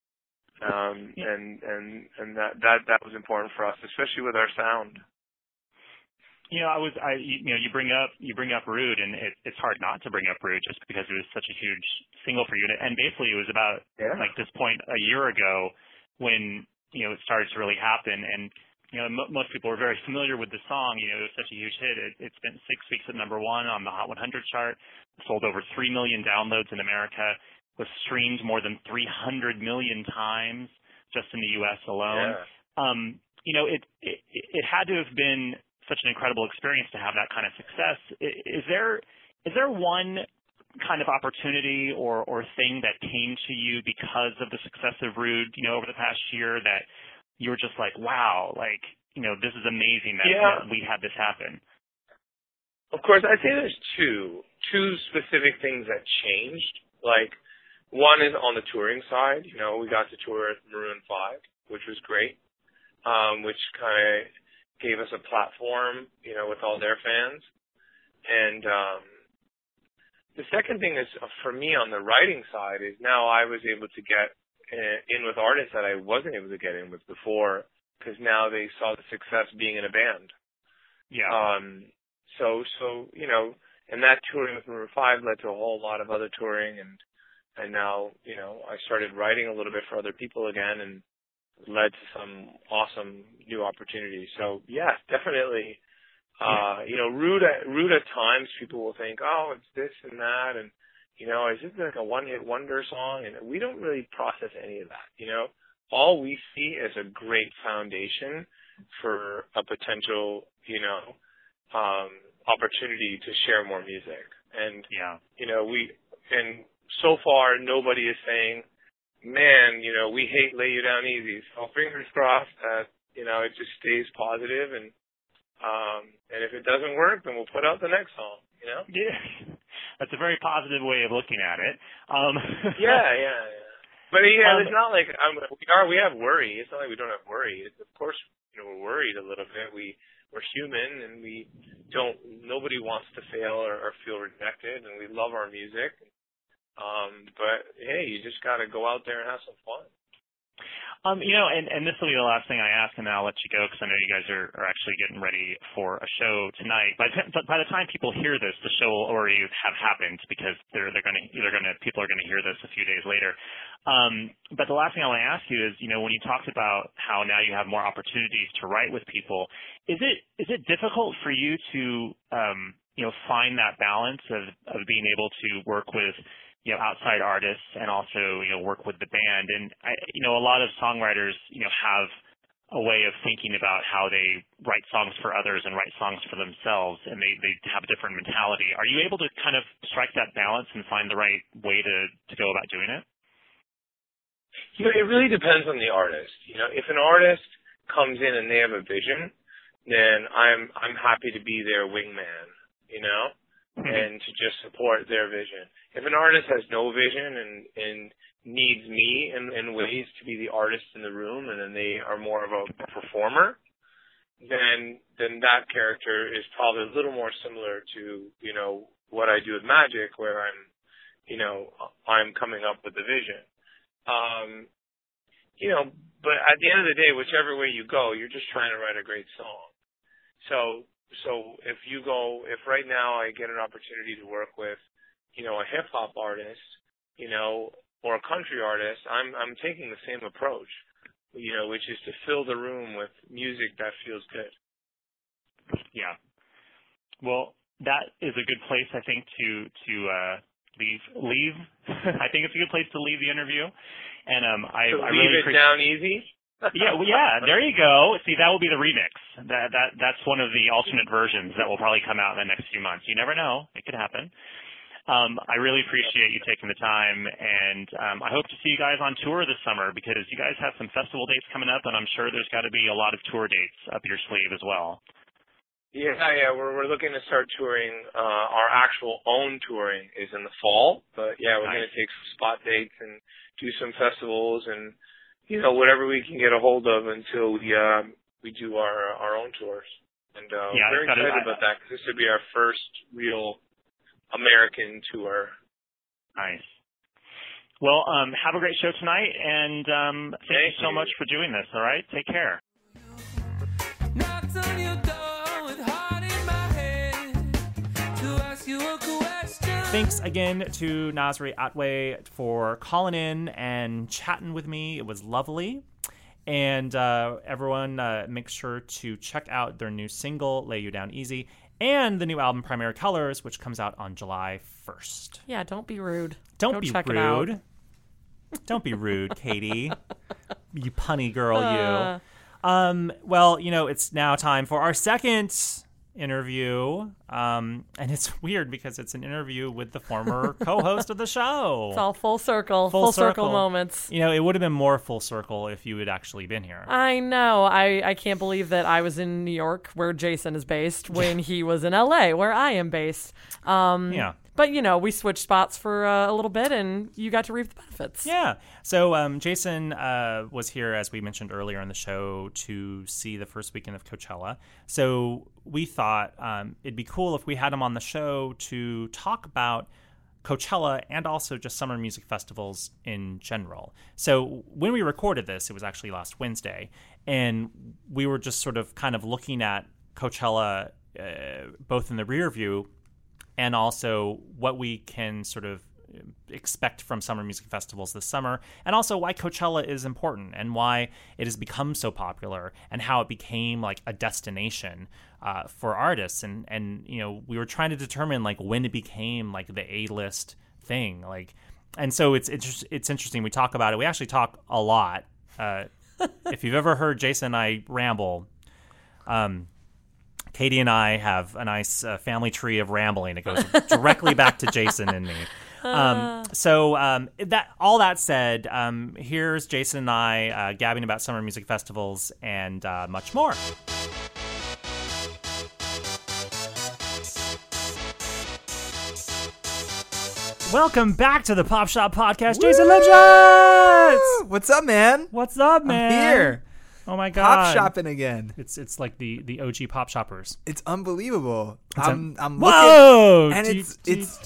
Um, yeah. and and and that that that was important for us, especially with our sound. You know, I was, I, you know, you bring up, you bring up Rude, and it, it's hard not to bring up Rude just because it was such a huge single for you. And basically, it was about yeah. like this point a year ago when you know it started to really happen. And you know, m- most people were very familiar with the song. You know, it was such a huge hit. It, it spent six weeks at number one on the Hot one hundred chart. Sold over three million downloads in America. Was streamed more than three hundred million times just in the U S alone. Yeah. Um, you know, it, it it had to have been such an incredible experience to have that kind of success. Is there is there one kind of opportunity or, or thing that came to you because of the success of Rude, you know, over the past year that you were just like, wow, like, you know, this is amazing that, yeah. that we had this happen? Of course, I'd say there's two, two specific things that changed. Like, one is on the touring side. You know, we got to tour with Maroon five, which was great, um, which kind of gave us a platform, you know, with all their fans. And um, the second thing is, uh, for me on the writing side, is now I was able to get uh, in with artists that I wasn't able to get in with before, because now they saw the success being in a band. Yeah. Um. So, so you know, and that touring with Maroon five led to a whole lot of other touring, and and now, you know, I started writing a little bit for other people again, and led to some awesome new opportunities. So yes, definitely. Uh, you know, rude at rude at times people will think, oh, it's this and that, and you know, is this like a one-hit wonder song? And we don't really process any of that. You know, all we see is a great foundation for a potential, you know, um, opportunity to share more music. And yeah, you know, we and so far nobody is saying, man, you know, we hate Lay You Down Easy. So fingers crossed that, you know, it just stays positive, and um and if it doesn't work, then we'll put out the next song, you know? Yeah. That's a very positive way of looking at it. Um Yeah, yeah, yeah. But yeah, um, it's not like um, we are we have worry. It's not like we don't have worry. It's, of course, you know, we're worried a little bit. We we're human, and we don't nobody wants to fail or, or feel rejected, and we love our music. Um, but hey, you just got to go out there and have some fun. Um, you know, and, and this will be the last thing I ask, and then I'll let you go because I know you guys are, are actually getting ready for a show tonight. By the, but by the time people hear this, the show will already have happened because they're they're going to they're going to people are going to hear this a few days later. Um, but the last thing I want to ask you is, you know, when you talked about how now you have more opportunities to write with people, is it is it difficult for you to um, you know find that balance of of being able to work with you know, outside artists and also, you know, work with the band. And, I, you know, a lot of songwriters, you know, have a way of thinking about how they write songs for others and write songs for themselves, and they, they have a different mentality. Are you able to kind of strike that balance and find the right way to, to go about doing it? You know, it really depends on the artist. You know, if an artist comes in and they have a vision, then I'm, I'm happy to be their wingman, you know? And to just support their vision. If an artist has no vision and, and needs me in, in ways to be the artist in the room, and then they are more of a performer, then then that character is probably a little more similar to, you know, what I do with Magic, where I'm, you know, I'm coming up with the vision. Um, you know, but at the end of the day, whichever way you go, you're just trying to write a great song. So. So if you go, if right now I get an opportunity to work with, you know, a hip hop artist, you know, or a country artist, I'm I'm taking the same approach, you know, which is to fill the room with music that feels good. Yeah. Well, that is a good place, I think, to to uh, leave leave. I think it's a good place to leave the interview. And um, I, so I leave really it appreciate down easy. Yeah, well, yeah. There you go. See, that will be the remix. That that that's one of the alternate versions that will probably come out in the next few months. You never know; it could happen. Um, I really appreciate you taking the time, and um, I hope to see you guys on tour this summer because you guys have some festival dates coming up, and I'm sure there's got to be a lot of tour dates up your sleeve as well. Yeah, yeah, we're we're looking to start touring. Uh, our actual own touring is in the fall, but yeah, we're Nice. going to take some spot dates and do some festivals and you know whatever we can get a hold of until we uh, we do our our own tours. And uh, Yeah, we're very it's gotta- excited I- about that because this would be our first real American tour. Nice. Well, um, have a great show tonight, and um, thank, Thank you so you. much for doing this. All right, take care. Knocked on your door with heart in my head to ask you a question. Thanks again to Nasri Atway for calling in and chatting with me. It was lovely. And uh, everyone, uh, make sure to check out their new single, Lay You Down Easy, and the new album, Primary Colors, which comes out on July first. Yeah, don't be rude. Don't Go be check it out. rude. Don't be rude, Katie. You punny girl, Uh. you. Um, well, you know, it's now time for our second interview. Um, and it's weird because it's an interview with the former co-host of the show. It's all full circle. Full Full, circle. circle. moments. You know, it would have been more full circle if you had actually been here. I know. I, I can't believe that I was in New York, where Jason is based, when he was in L A, where I am based. Um, Yeah. But, you know, we switched spots for uh, a little bit, and you got to reap the benefits. Yeah. So um, Jason uh, was here, as we mentioned earlier in the show, to see the first weekend of Coachella. So we thought um, it'd be cool if we had him on the show to talk about Coachella and also just summer music festivals in general. So when we recorded this, it was actually last Wednesday, and we were just sort of kind of looking at Coachella uh, both in the rear view and also what we can sort of expect from summer music festivals this summer, and also why Coachella is important and why it has become so popular and how it became like a destination uh, for artists. And, and, you know, we were trying to determine like when it became like the A-list thing. Like, and so it's, it's, it's interesting. We talk about it. We actually talk a lot. Uh, if you've ever heard Jason and I ramble, um, Katie and I have a nice uh, family tree of rambling. It goes directly back to Jason and me. Um, so um, that all that said, um, here's Jason and I uh, gabbing about summer music festivals and uh, much more. Welcome back to the Pop Shop Podcast, Jason Lipschutz! What's up, man? What's up, man? I'm here. Oh my god! Pop shopping again. It's it's like the, the O G Pop Shoppers. It's unbelievable. It's I'm I'm Whoa! looking, and it's it's.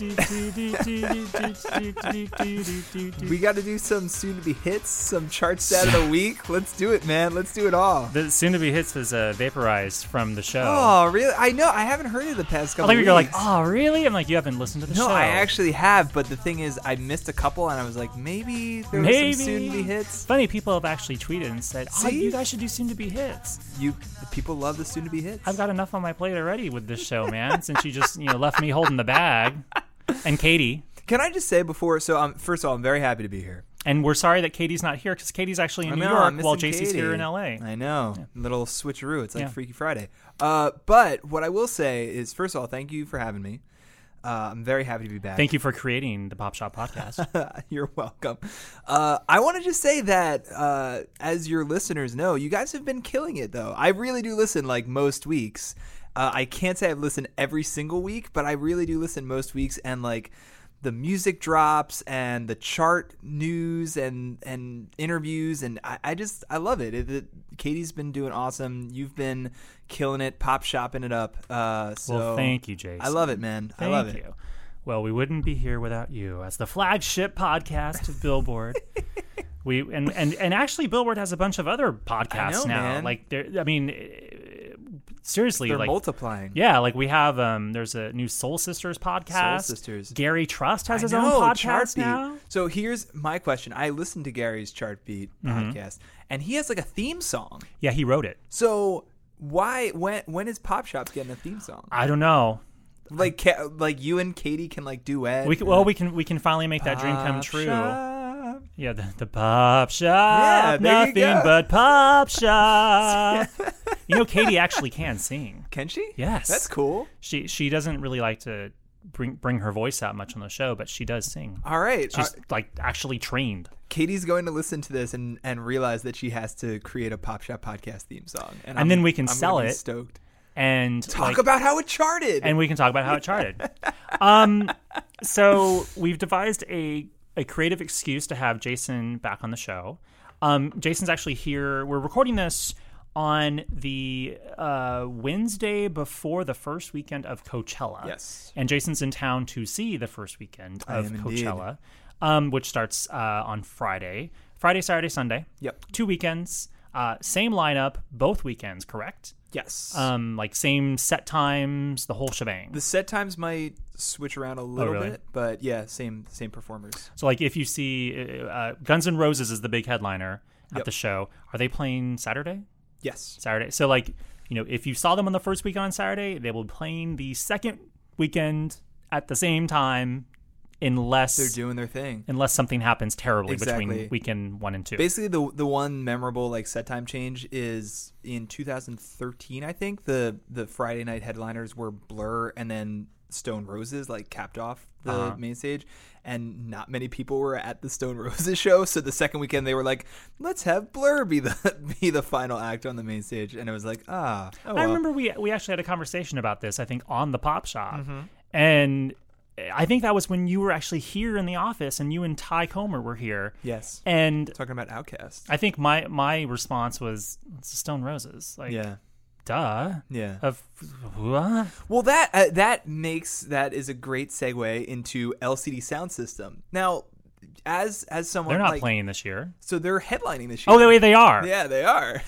We got to do some soon to be hits, some chart stat of the week. Let's do it, man. Let's do it all. The soon to be hits was uh, vaporized from the show. Oh, really? I know. I haven't heard it the past I couple. thought you were like, weeks. oh, really? I'm like, you haven't listened to the No, show. I actually have, but the thing is, I missed a couple, and I was like, maybe there was Maybe some soon to be hits. Funny, people have actually tweeted and said, oh, See? you guys should do soon to be hits. You the people love the soon to be hits. I've got enough on my plate already with this show, man. Since you just you know left me holding the bag, and Katie. Can I just say before? So, um, first of all, I'm very happy to be here. And we're sorry that Katie's not here because Katie's actually in I New know, York I'm while missing J C's Katie. here in L A. I know. Little switcheroo. It's like Yeah. Freaky Friday. Uh, but what I will say is, first of all, thank you for having me. Uh, I'm very happy to be back. Thank you for creating the Pop Shop Podcast. You're welcome. Uh, I want to just say that, uh, as your listeners know, you guys have been killing it, though. I really do listen, like, most weeks. Uh, I can't say I've listened every single week, but I really do listen most weeks, and, like, the music drops and the chart news and, and interviews, and I, I just, I love it. It, it. Katie's been doing awesome. You've been killing it, pop shopping it up. Uh, so well, thank you, Jason. I love it, man. Thank I love it. you. Well, we wouldn't be here without you as the flagship podcast of Billboard. we and, and and actually, Billboard has a bunch of other podcasts I know, now. man. Like, there- I mean, eh, seriously, They're like multiplying. Yeah, like we have um, there's a new Soul Sisters podcast. Soul Sisters. Gary Trust has I his know, own Chart podcast Beat. now. So here's my question. I listened to Gary's Chart Beat Mhm. podcast, and he has like a theme song. Yeah, he wrote it. So why when when is Pop Shop getting a theme song? I don't know. Like ca- like you and Katie can like duet. We can, well, we can we can finally make that dream come Pop true. Shop. Yeah, the, the pop shop. Yeah, there you nothing go. but pop shop. You know, Katie actually can sing. Can she? Yes, That's cool. She she doesn't really like to bring bring her voice out much on the show, but she does sing. All right. She's Uh, like actually trained. Katie's going to listen to this and, and realize that she has to create a Pop Shop podcast theme song. And, And I'm- then we can I'm sell gonna be it. Stoked. And Talk like, about how it charted. and we can talk about how it charted. um, so we've devised a a creative excuse to have Jason back on the show. Um, Jason's actually here. We're recording this on the uh, Wednesday before the first weekend of Coachella. Yes. And Jason's in town to see the first weekend I of am indeed. Coachella, um, which starts uh, on Friday. Friday, Saturday, Sunday. Yep. Two weekends. Uh, same lineup, both weekends, correct? Yes. Um, like same set times, the whole shebang. the set times might switch around a little really? bit, but yeah, same same performers. So, like, if you see uh, Guns N' Roses is the big headliner at Yep. the show, are they playing Saturday? Yes. Saturday. So, like, you know, if you saw them on the first weekend on Saturday, they will be playing the second weekend at the same time, unless They're doing their thing. unless something happens terribly Exactly. between weekend one and two. Basically, the the one memorable like set time change is in two thousand thirteen. I think the the Friday night headliners were Blur and then Stone Roses, like capped off the Uh-huh. main stage, and not many people were at the Stone Roses show. So the second weekend they were like, let's have Blur be the be the final act on the main stage, and it was like, ah, oh, I well. remember we we actually had a conversation about this, I think, on the Pop Shop. Mm-hmm. And I think that was when you were actually here in the office and you and Ty Comer were here. Yes. And Talking about Outkast. I think my my response was it's the Stone Roses. Like, Yeah. duh. Yeah. Of what? Well, that uh, that makes that is a great segue into L C D Sound System. Now, as as someone They're not like, playing this year. so they're headlining this year. Oh, wait, they are. Yeah, they are.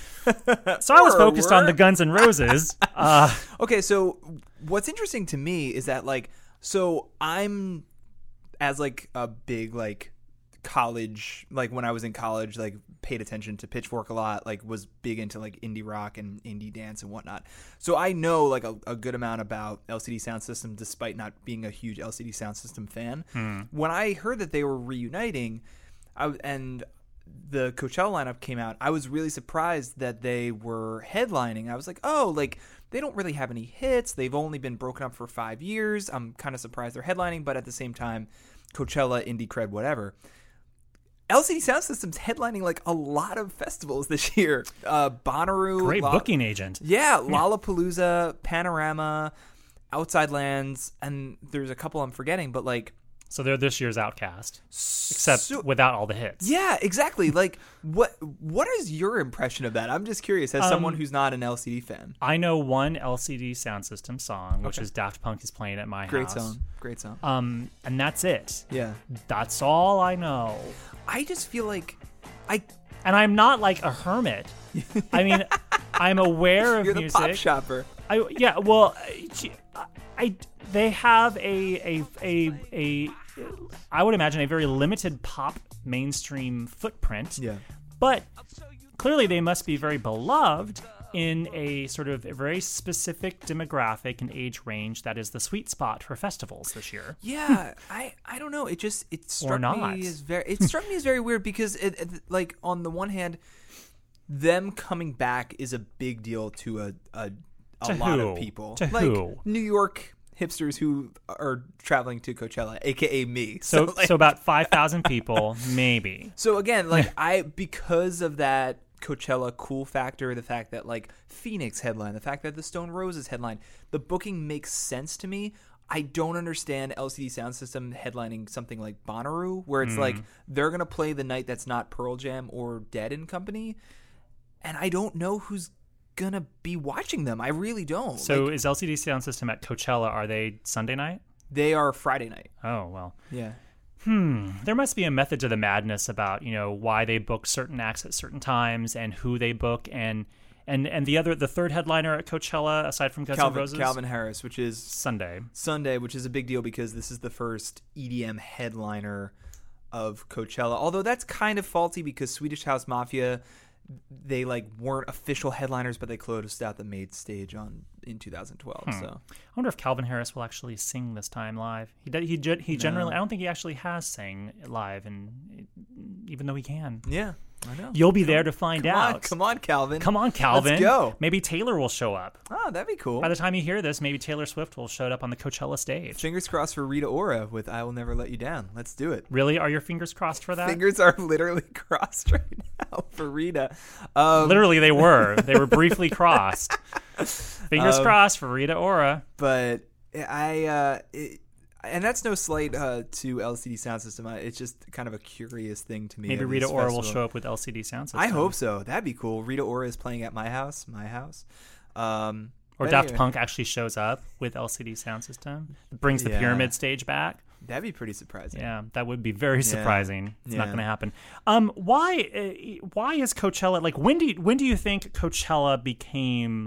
So I was Or focused on were. the Guns N' Roses. uh, Okay, so what's interesting to me is that like so I'm as like a big like college like when I was in college like paid attention to Pitchfork a lot, like was big into like indie rock and indie dance and whatnot. So I know like a, a good amount about L C D Sound System despite not being a huge L C D Sound System fan. When I heard that they were reuniting I w- and the Coachella lineup came out, I was really surprised that they were headlining. I was like, oh, like they don't really have any hits. They've only been broken up for five years. I'm kind of surprised they're headlining, but at the same time, Coachella, indie cred, whatever. L C D Sound System's headlining like a lot of festivals this year. Uh, Bonnaroo. great La- booking agent. Yeah, Lollapalooza, Panorama, Outside Lands, and there's a couple I'm forgetting, but like So they're this year's Outcast, except so- without all the hits. Yeah, exactly. Like, what what is your impression of that? I'm just curious, as someone Um, who's not an L C D fan. I know one L C D Sound System song, which Okay. is Daft Punk is playing at my Great house. song, great song. Um, and that's it. Yeah, That's all I know. I just feel like I And I'm not like a hermit. I mean, I'm aware of you're the music. pop shopper. I, yeah, well, I, I they have a, a a a I would imagine a very limited pop mainstream footprint. Yeah. But clearly they must be very beloved in a sort of a very specific demographic and age range that is the sweet spot for festivals this year. Yeah, I I don't know. It just it struck not. me as very it struck me as very weird because it, it like on the one hand, them coming back is a big deal to a a, a To lot who? of people. To like who? New York hipsters who are traveling to Coachella, aka me. So like, so about five thousand people, maybe. So again, like I because of that Coachella cool factor, the fact that like Phoenix headline, the fact that the Stone Roses headline, the booking makes sense to me. I don't understand L C D Sound System headlining something like Bonnaroo, where it's like they're gonna play the night that's not Pearl Jam or Dead and Company, and I don't know who's gonna be watching them. I really don't. So Like, is L C D Sound System at Coachella, are they Sunday night? they are Friday night. Oh, well. Yeah. Hmm. There must be a method to the madness about, you know, why they book certain acts at certain times and who they book and and and the other the third headliner at Coachella aside from Guns N' Calvin, Roses Calvin Harris, which is Sunday. Sunday, which is a big deal because this is the first E D M headliner of Coachella. Although that's kind of faulty because Swedish House Mafia, they like weren't official headliners, but they closed out the main stage on in two thousand twelve. Hmm. So I wonder if Calvin Harris will actually sing this time live. He did, he ge- he generally I don't think he actually has sang live in even though he can. Yeah, I know. You'll be there to find come out. On, come on, Calvin. Come on, Calvin. Let's go. Maybe Taylor will show up. Oh, that'd be cool. By the time you hear this, maybe Taylor Swift will show up on the Coachella stage. Fingers crossed for Rita Ora with "I Will Never Let You Down." Let's do it. Really? Are your fingers crossed for that? Fingers are literally crossed right now for Rita. Um, Literally, they were. They were briefly crossed. Fingers Um, crossed for Rita Ora. But I, uh, it, and that's no slight uh, to L C D Sound System. I, it's just kind of a curious thing to me. Maybe of Rita this Ora will festival. show up with L C D Sound System. I hope so. That'd be cool. Rita Ora is playing at my house, my house. Um, Or but Daft anyway, Punk actually shows up with L C D Sound System. Brings the Yeah. Pyramid stage back. That'd be pretty surprising. Yeah, that would be very surprising. It's not Yeah. going to happen. Um, why? Uh, why is Coachella like? When do you, when do you think Coachella became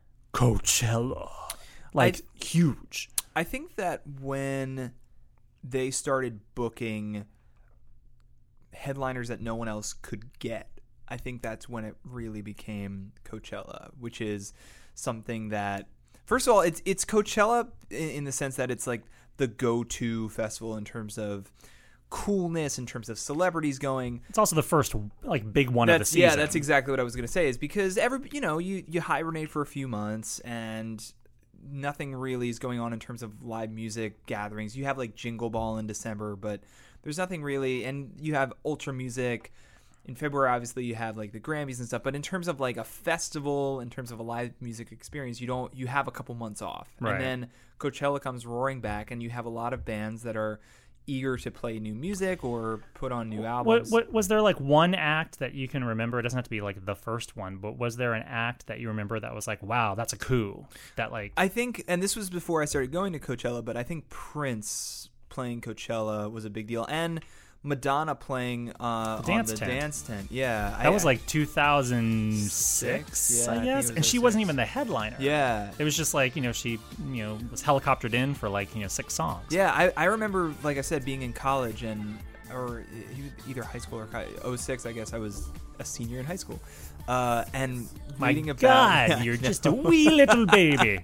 Coachella? Like I- huge. I think that when they started booking headliners that no one else could get, I think that's when it really became Coachella, which is something that, first of all, it's it's Coachella in, in the sense that it's like the go-to festival in terms of coolness, in terms of celebrities going. It's also the first like big one of the That's, season. yeah, that's exactly what I was going to say. Is because every you know you you hibernate for a few months and nothing really is going on in terms of live music gatherings. You have like Jingle Ball in December, but there's nothing really, and you have Ultra Music in February. Obviously, you have like the Grammys and stuff. But in terms of like a festival, in terms of a live music experience, you don't. You have a couple months off, Right. and then Coachella comes roaring back, and you have a lot of bands that are eager to play new music or put on new What, albums. what was there like one act that you can remember? It doesn't have to be like the first one, but was there an act that you remember that was like, wow, that's a coup? That like I think, and this was before I started going to Coachella, but I think Prince playing Coachella was a big deal, and Madonna playing uh, The dance on the tent. dance tent. Yeah, that I, was like two thousand six, Six? Yeah, I I think guess, it was and she oh wasn't six. even the headliner. Yeah, It was just like, you know, she, you know, was helicoptered in for like, you know, six songs. yeah. I, I remember, like I said, being in college and or e- either high school or co- oh six. I guess I was a senior in high school, uh, and My reading about God, Yeah, I you're just know. a wee little baby.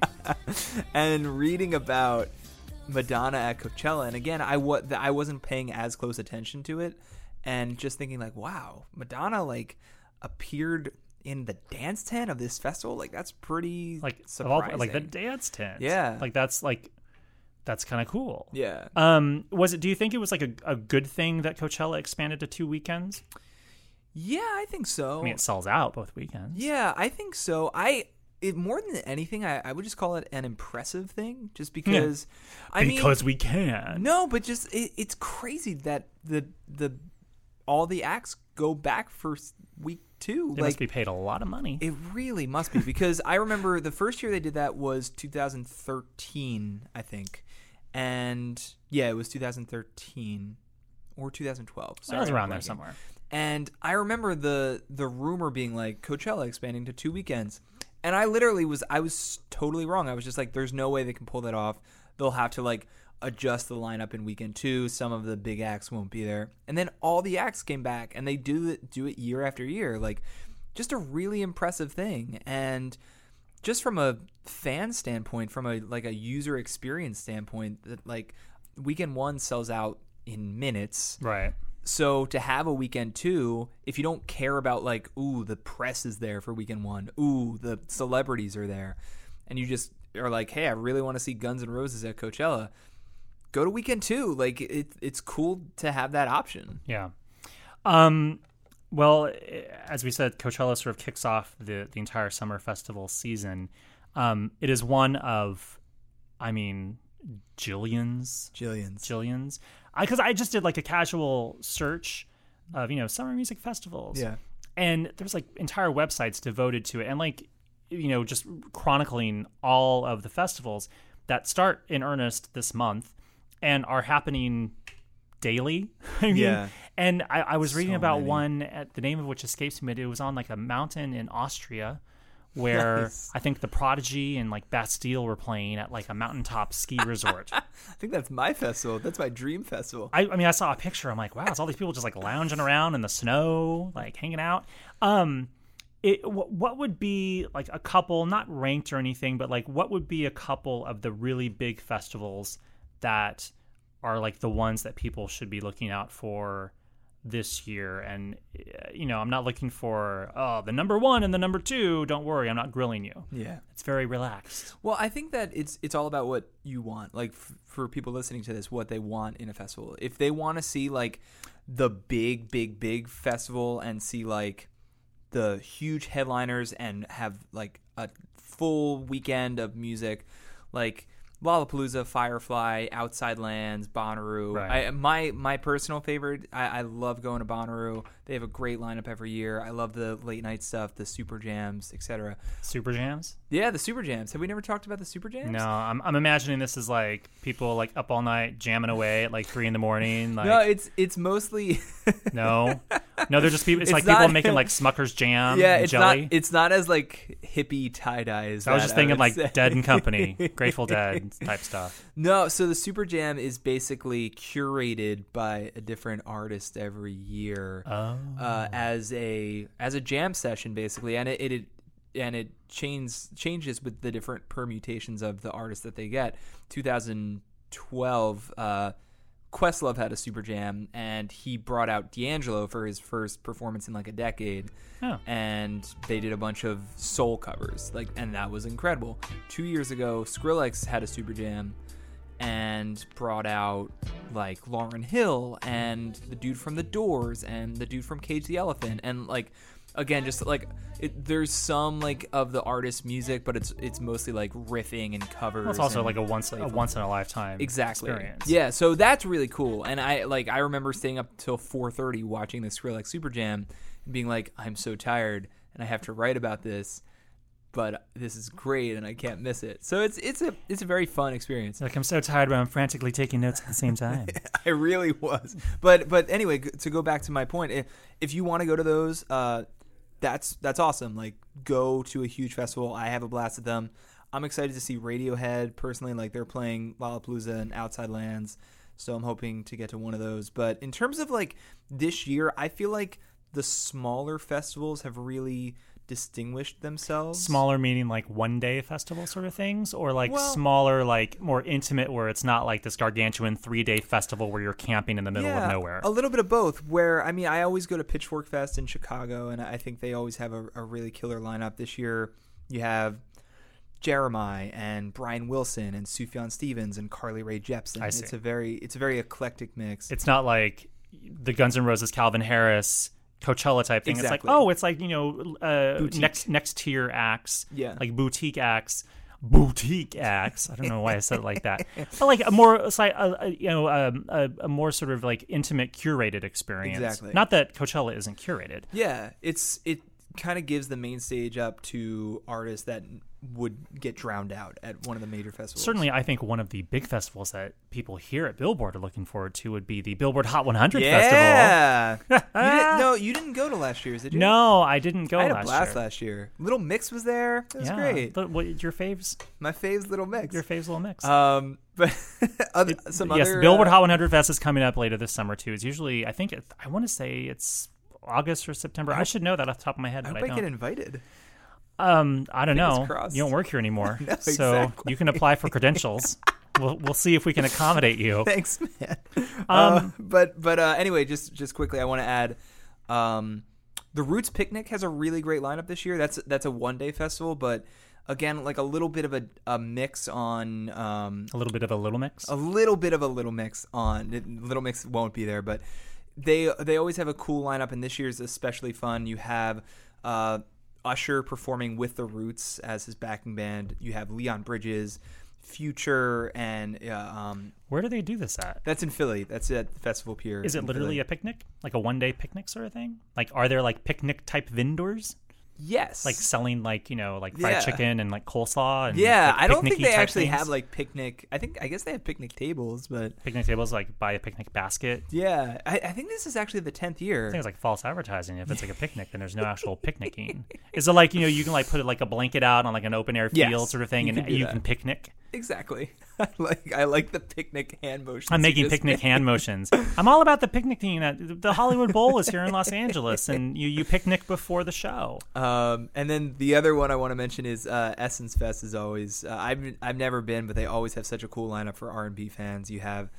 and reading about Madonna at Coachella, and again, I wa- I wasn't paying as close attention to it, and just thinking like, wow, Madonna like appeared in the dance tent of this festival, like that's pretty Like, of surprising. all, like the dance tent. Yeah. Like that's like, that's kind of cool. yeah, Um, was it? Do you think it was like a, a good thing that Coachella expanded to two weekends? yeah, I think so. I mean, it sells out both weekends. Yeah, I think so. I it more than anything, I, I would just call it an impressive thing, just because. I mean, because we can. no, but just it, it's crazy that the the all the acts go back for s- week two. They like must be paid a lot of money. it really must be, because I remember the first year they did that was two thousand thirteen, I think, and yeah, it was two thousand thirteen or two thousand twelve. I Sorry, was I'm around there blanking. somewhere. And I remember the the rumor being like Coachella expanding to two weekends. And I literally was I was totally wrong. I was just like, there's no way they can pull that off. They'll have to like adjust the lineup in weekend two. Some of the big acts won't be there. And then all the acts came back, and they do it do it year after year. Like, just a really impressive thing. And just from a fan standpoint, from a like a user experience standpoint, that like weekend one sells out in minutes. Right. So to have a weekend two, if you don't care about like, ooh, the press is there for weekend one, ooh, the celebrities are there, and you just are like, hey, I really want to see Guns N' Roses at Coachella, go to weekend two. Like it, it's cool to have that option. Yeah. Um, well, eh, as we said, Coachella sort of kicks off the, the entire summer festival season. Um, it is one of, I mean, jillions, Jillians. jillions. Because I, I just did like a casual search of, you know, summer music festivals. Yeah. And there's like entire websites devoted to it. And like, you know, just chronicling all of the festivals that start in earnest this month and are happening daily. I mean, Yeah. And I, I was reading So about many. one, at the name of which escapes me, but it was on like a mountain in Austria where Nice. I think the Prodigy and like Bastille were playing at like a mountaintop ski resort. I think that's my festival. That's my dream festival. I, I mean, I saw a picture. I'm like, wow, it's all these people just like lounging around in the snow, like hanging out. Um, it, wh- what would be like a couple, not ranked or anything, but like what would be a couple of the really big festivals that are like the ones that people should be looking out for this year. And, uh, you know, I'm not looking for, oh, the number one and the number two. Don't worry, I'm not grilling you. Yeah. It's very relaxed. Well, I think that it's it's all about what you want. Like, f- for people listening to this, what they want in a festival. If they want to see, like, the big, big, big festival and see, like, the huge headliners and have, like, a full weekend of music, like Lollapalooza, Firefly, Outside Lands, Bonnaroo. Right. I, my my personal favorite, I, I love going to Bonnaroo. They have a great lineup every year. I love the late night stuff, the Super Jams, et cetera. Super Jams? Yeah, the Super Jams. Have we never talked about the Super Jams? No, I'm I'm imagining this is like people like up all night jamming away at like three in the morning. Like, no, it's it's mostly no, no. They're just people. It's, It's like not- people making like Smucker's jam. yeah, and it's jelly. not it's not as like hippie tie dyes. I was just thinking like say. Dead and Company, Grateful Dead type stuff. No, so the Super Jam is basically curated by a different artist every year Oh. uh, as a as a jam session, basically, and it, it, it and it changes changes with the different permutations of the artists that they get. twenty twelve, uh, Questlove had a Super Jam, and he brought out D'Angelo for his first performance in like a decade. Oh. And they did a bunch of soul covers, like, and that was incredible. Two years ago, Skrillex had a Super Jam and brought out like Lauryn Hill and the dude from The Doors and the dude from Cage the Elephant, and like again, just like it, there's some like of the artist's music, but it's it's mostly like riffing and covers. Well, it's also and like a once a once in a lifetime exactly experience. Yeah, so that's really cool. And I like I remember staying up till four thirty watching the Skrillex Super Jam and being like, I'm so tired and I have to write about this, but this is great and I can't miss it. So it's it's a it's a very fun experience. Like, I'm so tired, but I'm frantically taking notes at the same time. I really was. But but anyway, g- to go back to my point, if, if you want to go to those, uh, that's that's awesome. Like, go to a huge festival. I have a blast at them. I'm excited to see Radiohead personally. Like, they're playing Lollapalooza and Outside Lands, so I'm hoping to get to one of those. But in terms of like this year, I feel like the smaller festivals have really distinguished themselves. Smaller meaning like one day festival sort of things, or like Well- smaller, like more intimate, where it's not like this gargantuan three day festival where you're camping in the middle Yeah, of nowhere. A little bit of both. Where, I mean, I always go to Pitchfork Fest in Chicago, and I think they always have a, a really killer lineup. This year, you have Jeremiah and Brian Wilson and Sufjan Stevens and Carly Rae Jepsen. I see. It's a very it's a very eclectic mix. It's not like the Guns N' Roses, Calvin Harris, Coachella type thing. Exactly. It's like, oh, it's like, you know, uh, Boutique. next next tier acts, Yeah. like boutique acts. Boutique acts. I don't know why I said it like that, but like a more, it's like a, a, you know, um, a, a more sort of like intimate, curated experience. Exactly. Not that Coachella isn't curated. Yeah, it's it kind of gives the main stage up to artists that would get drowned out at one of the major festivals. Certainly, I think one of the big festivals that people here at Billboard are looking forward to would be the Billboard Hot one hundred yeah. Festival. you didn't, no, you didn't go to last year's, did you? No, I didn't go I had a last blast year. last year. Little Mix was there. It was yeah. great. The- what, your faves? My fave's Little Mix. Your faves little mix. Um, but other, some yes, other Billboard uh, Hot one hundred Fest is coming up later this summer too. It's usually, I think, it, I want to say it's August or September. I, hope- should know that off the top of my head, I but hope I I, don't. get invited. Um, I don't Fingers know. crossed. You don't work here anymore, No, so exactly. you can apply for credentials. we'll we'll see if we can accommodate you. Thanks, man. Um, uh, but but uh, anyway, just just quickly, I want to add, um, the Roots Picnic has a really great lineup this year. That's that's a one day festival, but again, like a little bit of a, a mix on um, A little bit of a little mix. a little bit of a little mix on Little Mix won't be there, but they they always have a cool lineup, and this year's especially fun. You have uh, Usher performing with the Roots as his backing band. You have Leon Bridges, Future, and uh, um, Where do they do this at? that's in Philly. That's at the Festival Pier. Is it in literally Philly. a picnic, like a one day picnic sort of thing? Like, are there like picnic type vendors, Yes. like selling like you know like fried Yeah. chicken and like coleslaw? And, Yeah, like, I don't think picnicky they type actually things? have like picnic. I think I guess they have picnic tables, but picnic tables. Like buy a picnic basket. yeah, I, I think this is actually the tenth year. I think it's like false advertising. If it's like a picnic, then there's no actual picnicking. Is it like, you know, you can like put like a blanket out on like an open air Yes, field sort of thing, you and can do you that. can picnic? Exactly. I like I like the picnic hand motion. I'm making picnic hand motions. I'm all about the picnicking. That the Hollywood Bowl is here in Los Angeles, and you you picnic before the show. Um, and then the other one I want to mention is uh, Essence Fest. Is always uh, I've I've never been, but they always have such a cool lineup for R and B fans. You have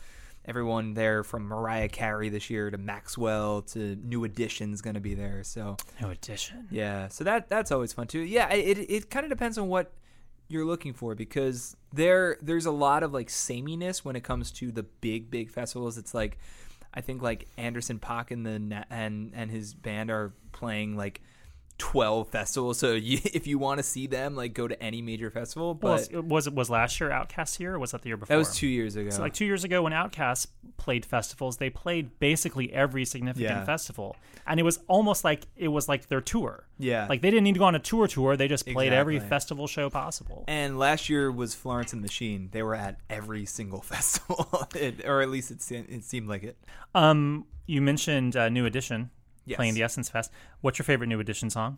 everyone there from Mariah Carey this year to Maxwell to New Edition's going to be there. So New Edition. yeah, so that that's always fun too. Yeah, it it kind of depends on what you're looking for, because there there's a lot of like sameness when it comes to the big big festivals. It's like I think like Anderson .Paak and the Na- and and his band are playing like twelve festivals, so you, if you want to see them, like go to any major festival. But was, was it was last year Outkast here, or was that the year before? that was two years ago. So like two years ago when Outkast played festivals, they played basically every significant Yeah. festival, and it was almost like it was like their tour. Yeah. like they didn't need to go on a tour tour; they just played every Exactly. festival show possible. And last year was Florence and the Machine. They were at every single festival, it, or at least it, se- it seemed like it. Um, you mentioned uh, New Edition Yes. playing the Essence Fest. What's your favorite New Edition song?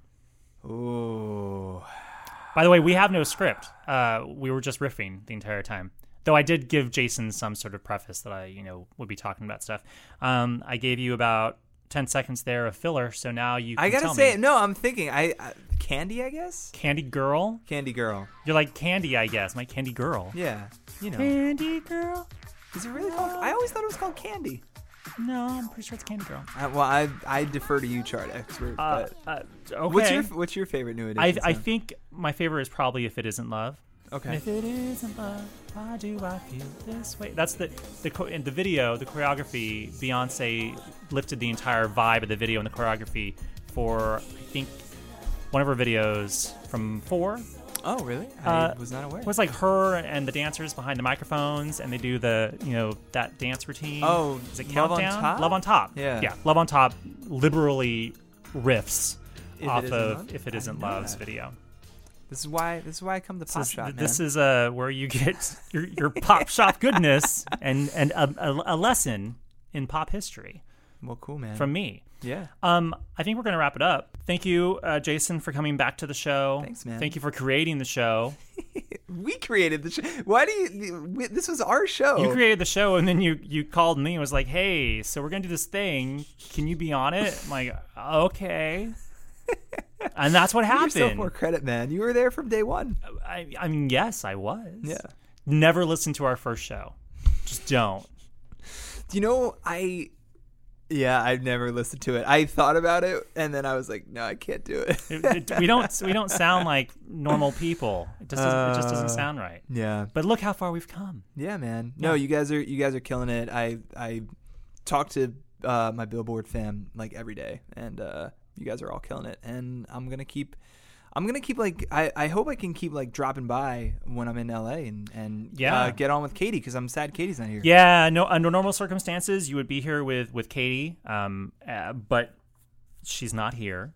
Oh, By the way, we have no script. Uh, we were just riffing the entire time. Though I did give Jason some sort of preface that I, you know, would be talking about stuff. Um, I gave you about ten seconds there of filler, so now you can I gotta tell say, me. no, I'm thinking, I, I Candy, I guess. Candy Girl? Candy Girl. You're like Candy, I guess. My Candy Girl. Yeah, you know. Candy Girl? Is it really called? I always thought it was called Candy. No, I'm pretty sure it's Candy Girl. I, well, I I defer to you, chart expert. Uh, but uh, okay. what's your what's your favorite New Edition I, I song? think my favorite is probably If It Isn't Love. Okay. If it isn't love, why do I feel this way? That's the the cho- in the video, the choreography. Beyonce lifted the entire vibe of the video and the choreography for I think one of her videos from four. Oh, really? I Uh, was not aware. It was like her and the dancers behind the microphones, and they do the you know that dance routine. Oh, is it Love on Countdown? Top? Love on Top. Yeah. yeah. Love on Top liberally riffs If It off Isn't of Love? If It I Isn't didn't know Love's that. video. This is why this is why I come to Pop This, Shop, man. this is uh, where you get your, your pop shop goodness and and a, a, a lesson in pop history well, cool, man. from me. yeah. Um, I think we're going to wrap it up. Thank you, uh, Jason, for coming back to the show. Thanks, man. Thank you for creating the show. We created the show. Why do you? We, this was our show. You created the show, and then you, you called me and was like, hey, so we're going to do this thing. Can you be on it? I'm like, okay. And that's what Give yourself happened. more credit, man. You were there from day one. I, I mean, yes, I was. Yeah. Never listen to our first show. Just don't. Do you know I? Yeah, I've never listened to it. I thought about it, and then I was like, no, I can't do it. It- it- we don't we don't sound like normal people. It just doesn't, it just doesn't Uh, sound right. Yeah. But look how far we've come. Yeah, man. No, Yeah. you guys are you guys are killing it. I I talk to uh, my Billboard fam like every day, and uh, you guys are all killing it. And I'm gonna keep. I'm gonna keep like I, I hope I can keep like dropping by when I'm in L A and and Yeah. uh, get on with Katie, because I'm sad Katie's not here. Yeah, no. Under normal circumstances, you would be here with with Katie, um, uh, but she's not here.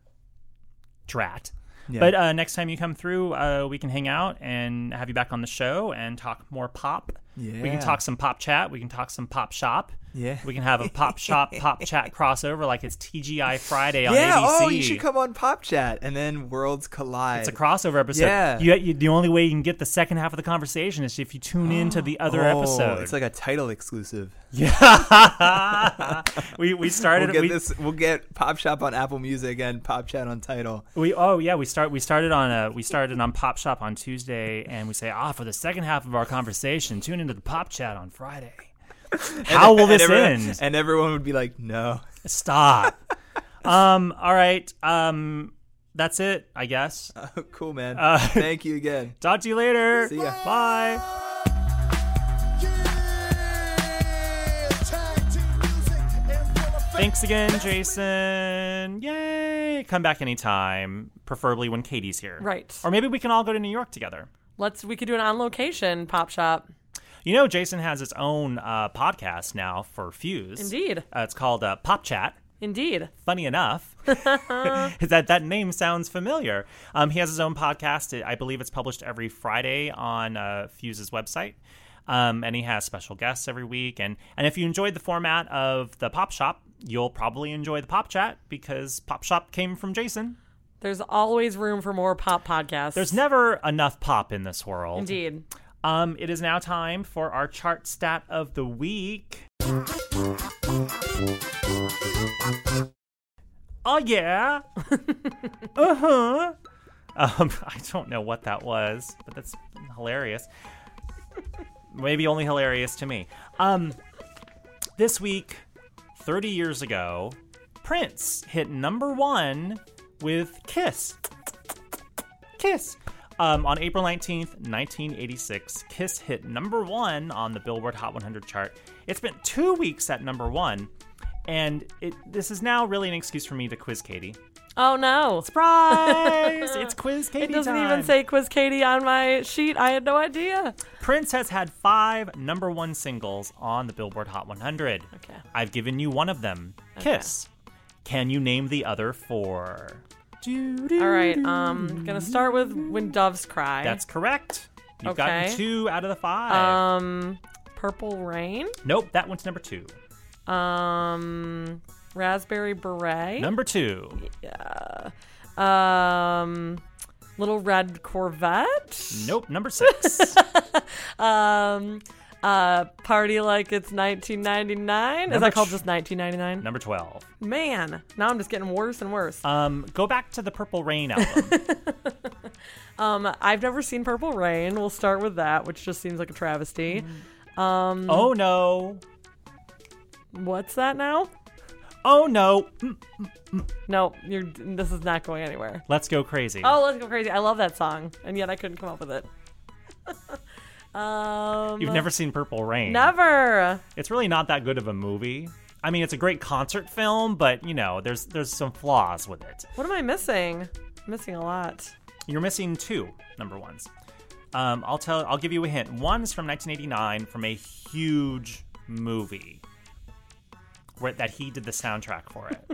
Drat. Yeah. But uh, next time you come through, uh, we can hang out and have you back on the show and talk more pop. We Yeah. can talk some pop chat. We can talk some pop shop. Yeah. We can have a pop shop pop chat crossover like it's T G I Friday on yeah. A B C. Oh, you should come on Pop Chat, and then worlds collide. It's a crossover episode. Yeah. You, you, the only way you can get the second half of the conversation is if you tune into the other oh, episode. It's like a title exclusive. Yeah. we we started. We'll get we, this. We'll get Pop Shop on Apple Music and Pop Chat on Tidal. we oh yeah we start we started on a we started on Pop Shop on Tuesday, and we say ah for the second half of our conversation tune into the Pop Chat on Friday. How will And this everyone- end? And everyone would be like, "No." Stop. um. All right. Um. That's it. I guess. Cool, man. Uh, Thank you again. Talk to you later. See ya. Bye. Thanks again, Jason. Yay. Come back anytime, preferably when Katie's here. Right. Or maybe we can all go to New York together. Let's we could do an on location pop shop. You know, Jason has its own uh, podcast now for Fuse. Indeed. Uh, it's called uh, Pop Chat. Indeed. Funny enough, that that name sounds familiar. Um, he has his own podcast. I believe it's published every Friday on uh, Fuse's website. Um, and he has special guests every week. And, and if you enjoyed the format of the Pop Shop, you'll probably enjoy the Pop Chat because Pop Shop came from Jason. There's always room for more pop podcasts. There's never enough pop in this world. Indeed. Um, it is now time for our chart stat of the week. Oh, yeah. uh-huh. Um, I don't know what that was, but that's hilarious. Maybe only hilarious to me. Um, This week, thirty years ago, Prince hit number one with Kiss. Kiss. Um, on April nineteenth, nineteen eighty-six, Kiss hit number one on the Billboard Hot one hundred chart. It's been two weeks at number one, and it, this is now really an excuse for me to quiz Katie. Oh, no. Surprise! It's Quiz Katie It doesn't time. even say Quiz Katie on my sheet. I had no idea. Prince has had five number one singles on the Billboard Hot one hundred. Okay. I've given you one of them, Okay. Kiss. Can you name the other four? All right. Um, gonna start with When Doves Cry. That's correct. You've Okay. gotten two out of the five. Um, Purple Rain. nope, that one's number two. Um, Raspberry Beret. Number two. Yeah. Um, Little Red Corvette. Nope, number six. Um, uh, Party Like It's nineteen ninety-nine. Is Number that called tw- just nineteen ninety-nine? number twelve. Man, now I'm just getting worse and worse. Um, go back to the Purple Rain album. Um, I've never seen Purple Rain. We'll start with that, which just seems like a travesty. Um, Oh no. what's that now? Oh no. Mm, No, you're. This is not going anywhere. Let's Go Crazy. Oh, Let's Go Crazy. I love that song, and yet I couldn't come up with it. um, You've never seen Purple Rain. Never. It's really not that good of a movie. I mean, it's a great concert film, but you know, there's there's some flaws with it. What am I missing? I'm missing a lot. You're missing two number ones. Um, I'll tell. I'll give you a hint. One is from nineteen eighty-nine, from a huge movie, where that he did the soundtrack for it.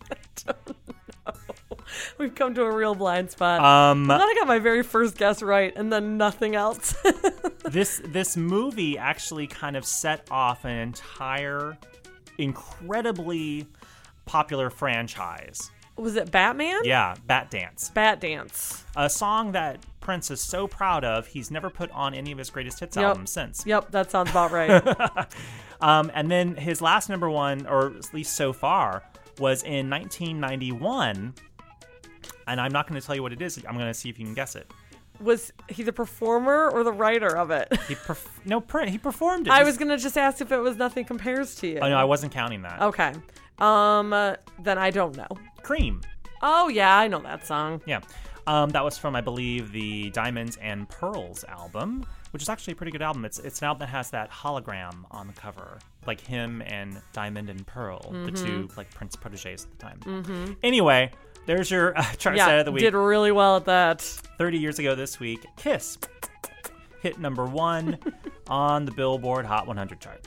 We've come to a real blind spot. Um, I thought I got my very first guess right, and then nothing else. this this movie actually kind of set off an entire, incredibly popular franchise. Was it Batman? Yeah, Bat Dance. Bat Dance. A song that Prince is so proud of, he's never put on any of his greatest hits Yep. albums since. Yep, that sounds about right. um, and then his last number one, or at least so far, was in nineteen ninety-one. And I'm not going to tell you what it is. I'm going to see if you can guess it. Was he the performer or the writer of it? He perf- no, Prince. He performed it. I Just- was gonna just ask if it was Nothing Compares to You. Oh no, I wasn't counting that. Okay. Um. uh, then I don't know. Cream. Oh yeah, I know that song. Yeah. Um, that was from, I believe, the Diamonds and Pearls album, which is actually a pretty good album. It's it's an album that has that hologram on the cover, like him and Diamond and Pearl, Mm-hmm. the two like Prince proteges at the time. Mm-hmm. Anyway, there's your uh, chart Yeah, set of the week. did really well at that. thirty years ago this week, Kiss hit number one on the Billboard Hot one hundred chart.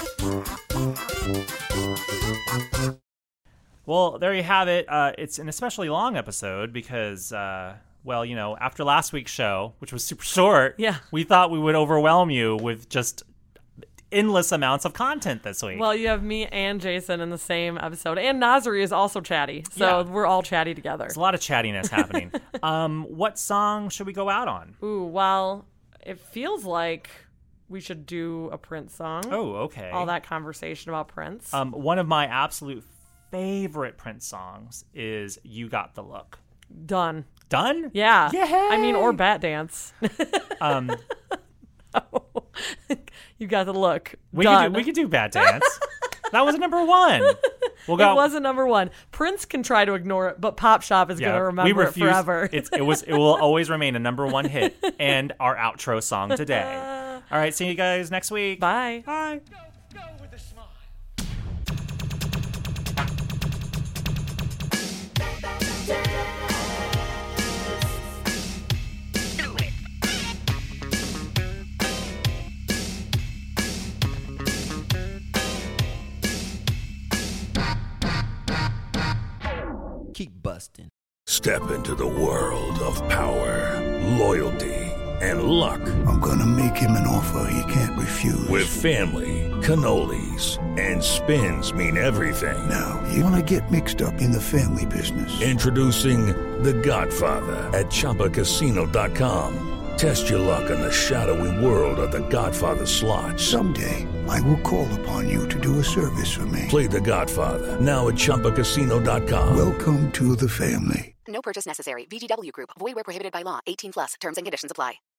Well, there you have it. Uh, it's an especially long episode because, uh, well, you know, after last week's show, which was super short, Yeah. we thought we would overwhelm you with just endless amounts of content this week. Well, you have me and Jason in the same episode, and Nasri is also chatty, so Yeah. we're all chatty together. There's a lot of chattiness happening. um, what song should we go out on? Ooh, well, it feels like we should do a Prince song. Oh, okay. All that conversation about Prince. Um, one of my absolute favorite Prince songs is "You Got the Look." Done. Done? Yeah. Yay! I mean, or Bat Dance. Um, You got the look. we Done. could do, we could do Bad Dance. That was number one. We'll go. It wasn't number one. Prince can try to ignore it, but Pop Shop is going to remember we refuse, it forever. It's, it was. It will always remain a number one hit and our outro song today. All right. See you guys next week. Bye. Bye. Keep busting. Step into the world of power, loyalty, and luck. I'm gonna make him an offer he can't refuse. With family, cannolis, and spins mean everything. Now, you wanna get mixed up in the family business. Introducing The Godfather at Chumba Casino dot com. Test your luck in the shadowy world of The Godfather slot. Someday, I will call upon you to do a service for me. Play The Godfather now at Chumba Casino dot com. Welcome to the family. No purchase necessary. V G W Group. Void where prohibited by law. eighteen plus. Terms and conditions apply.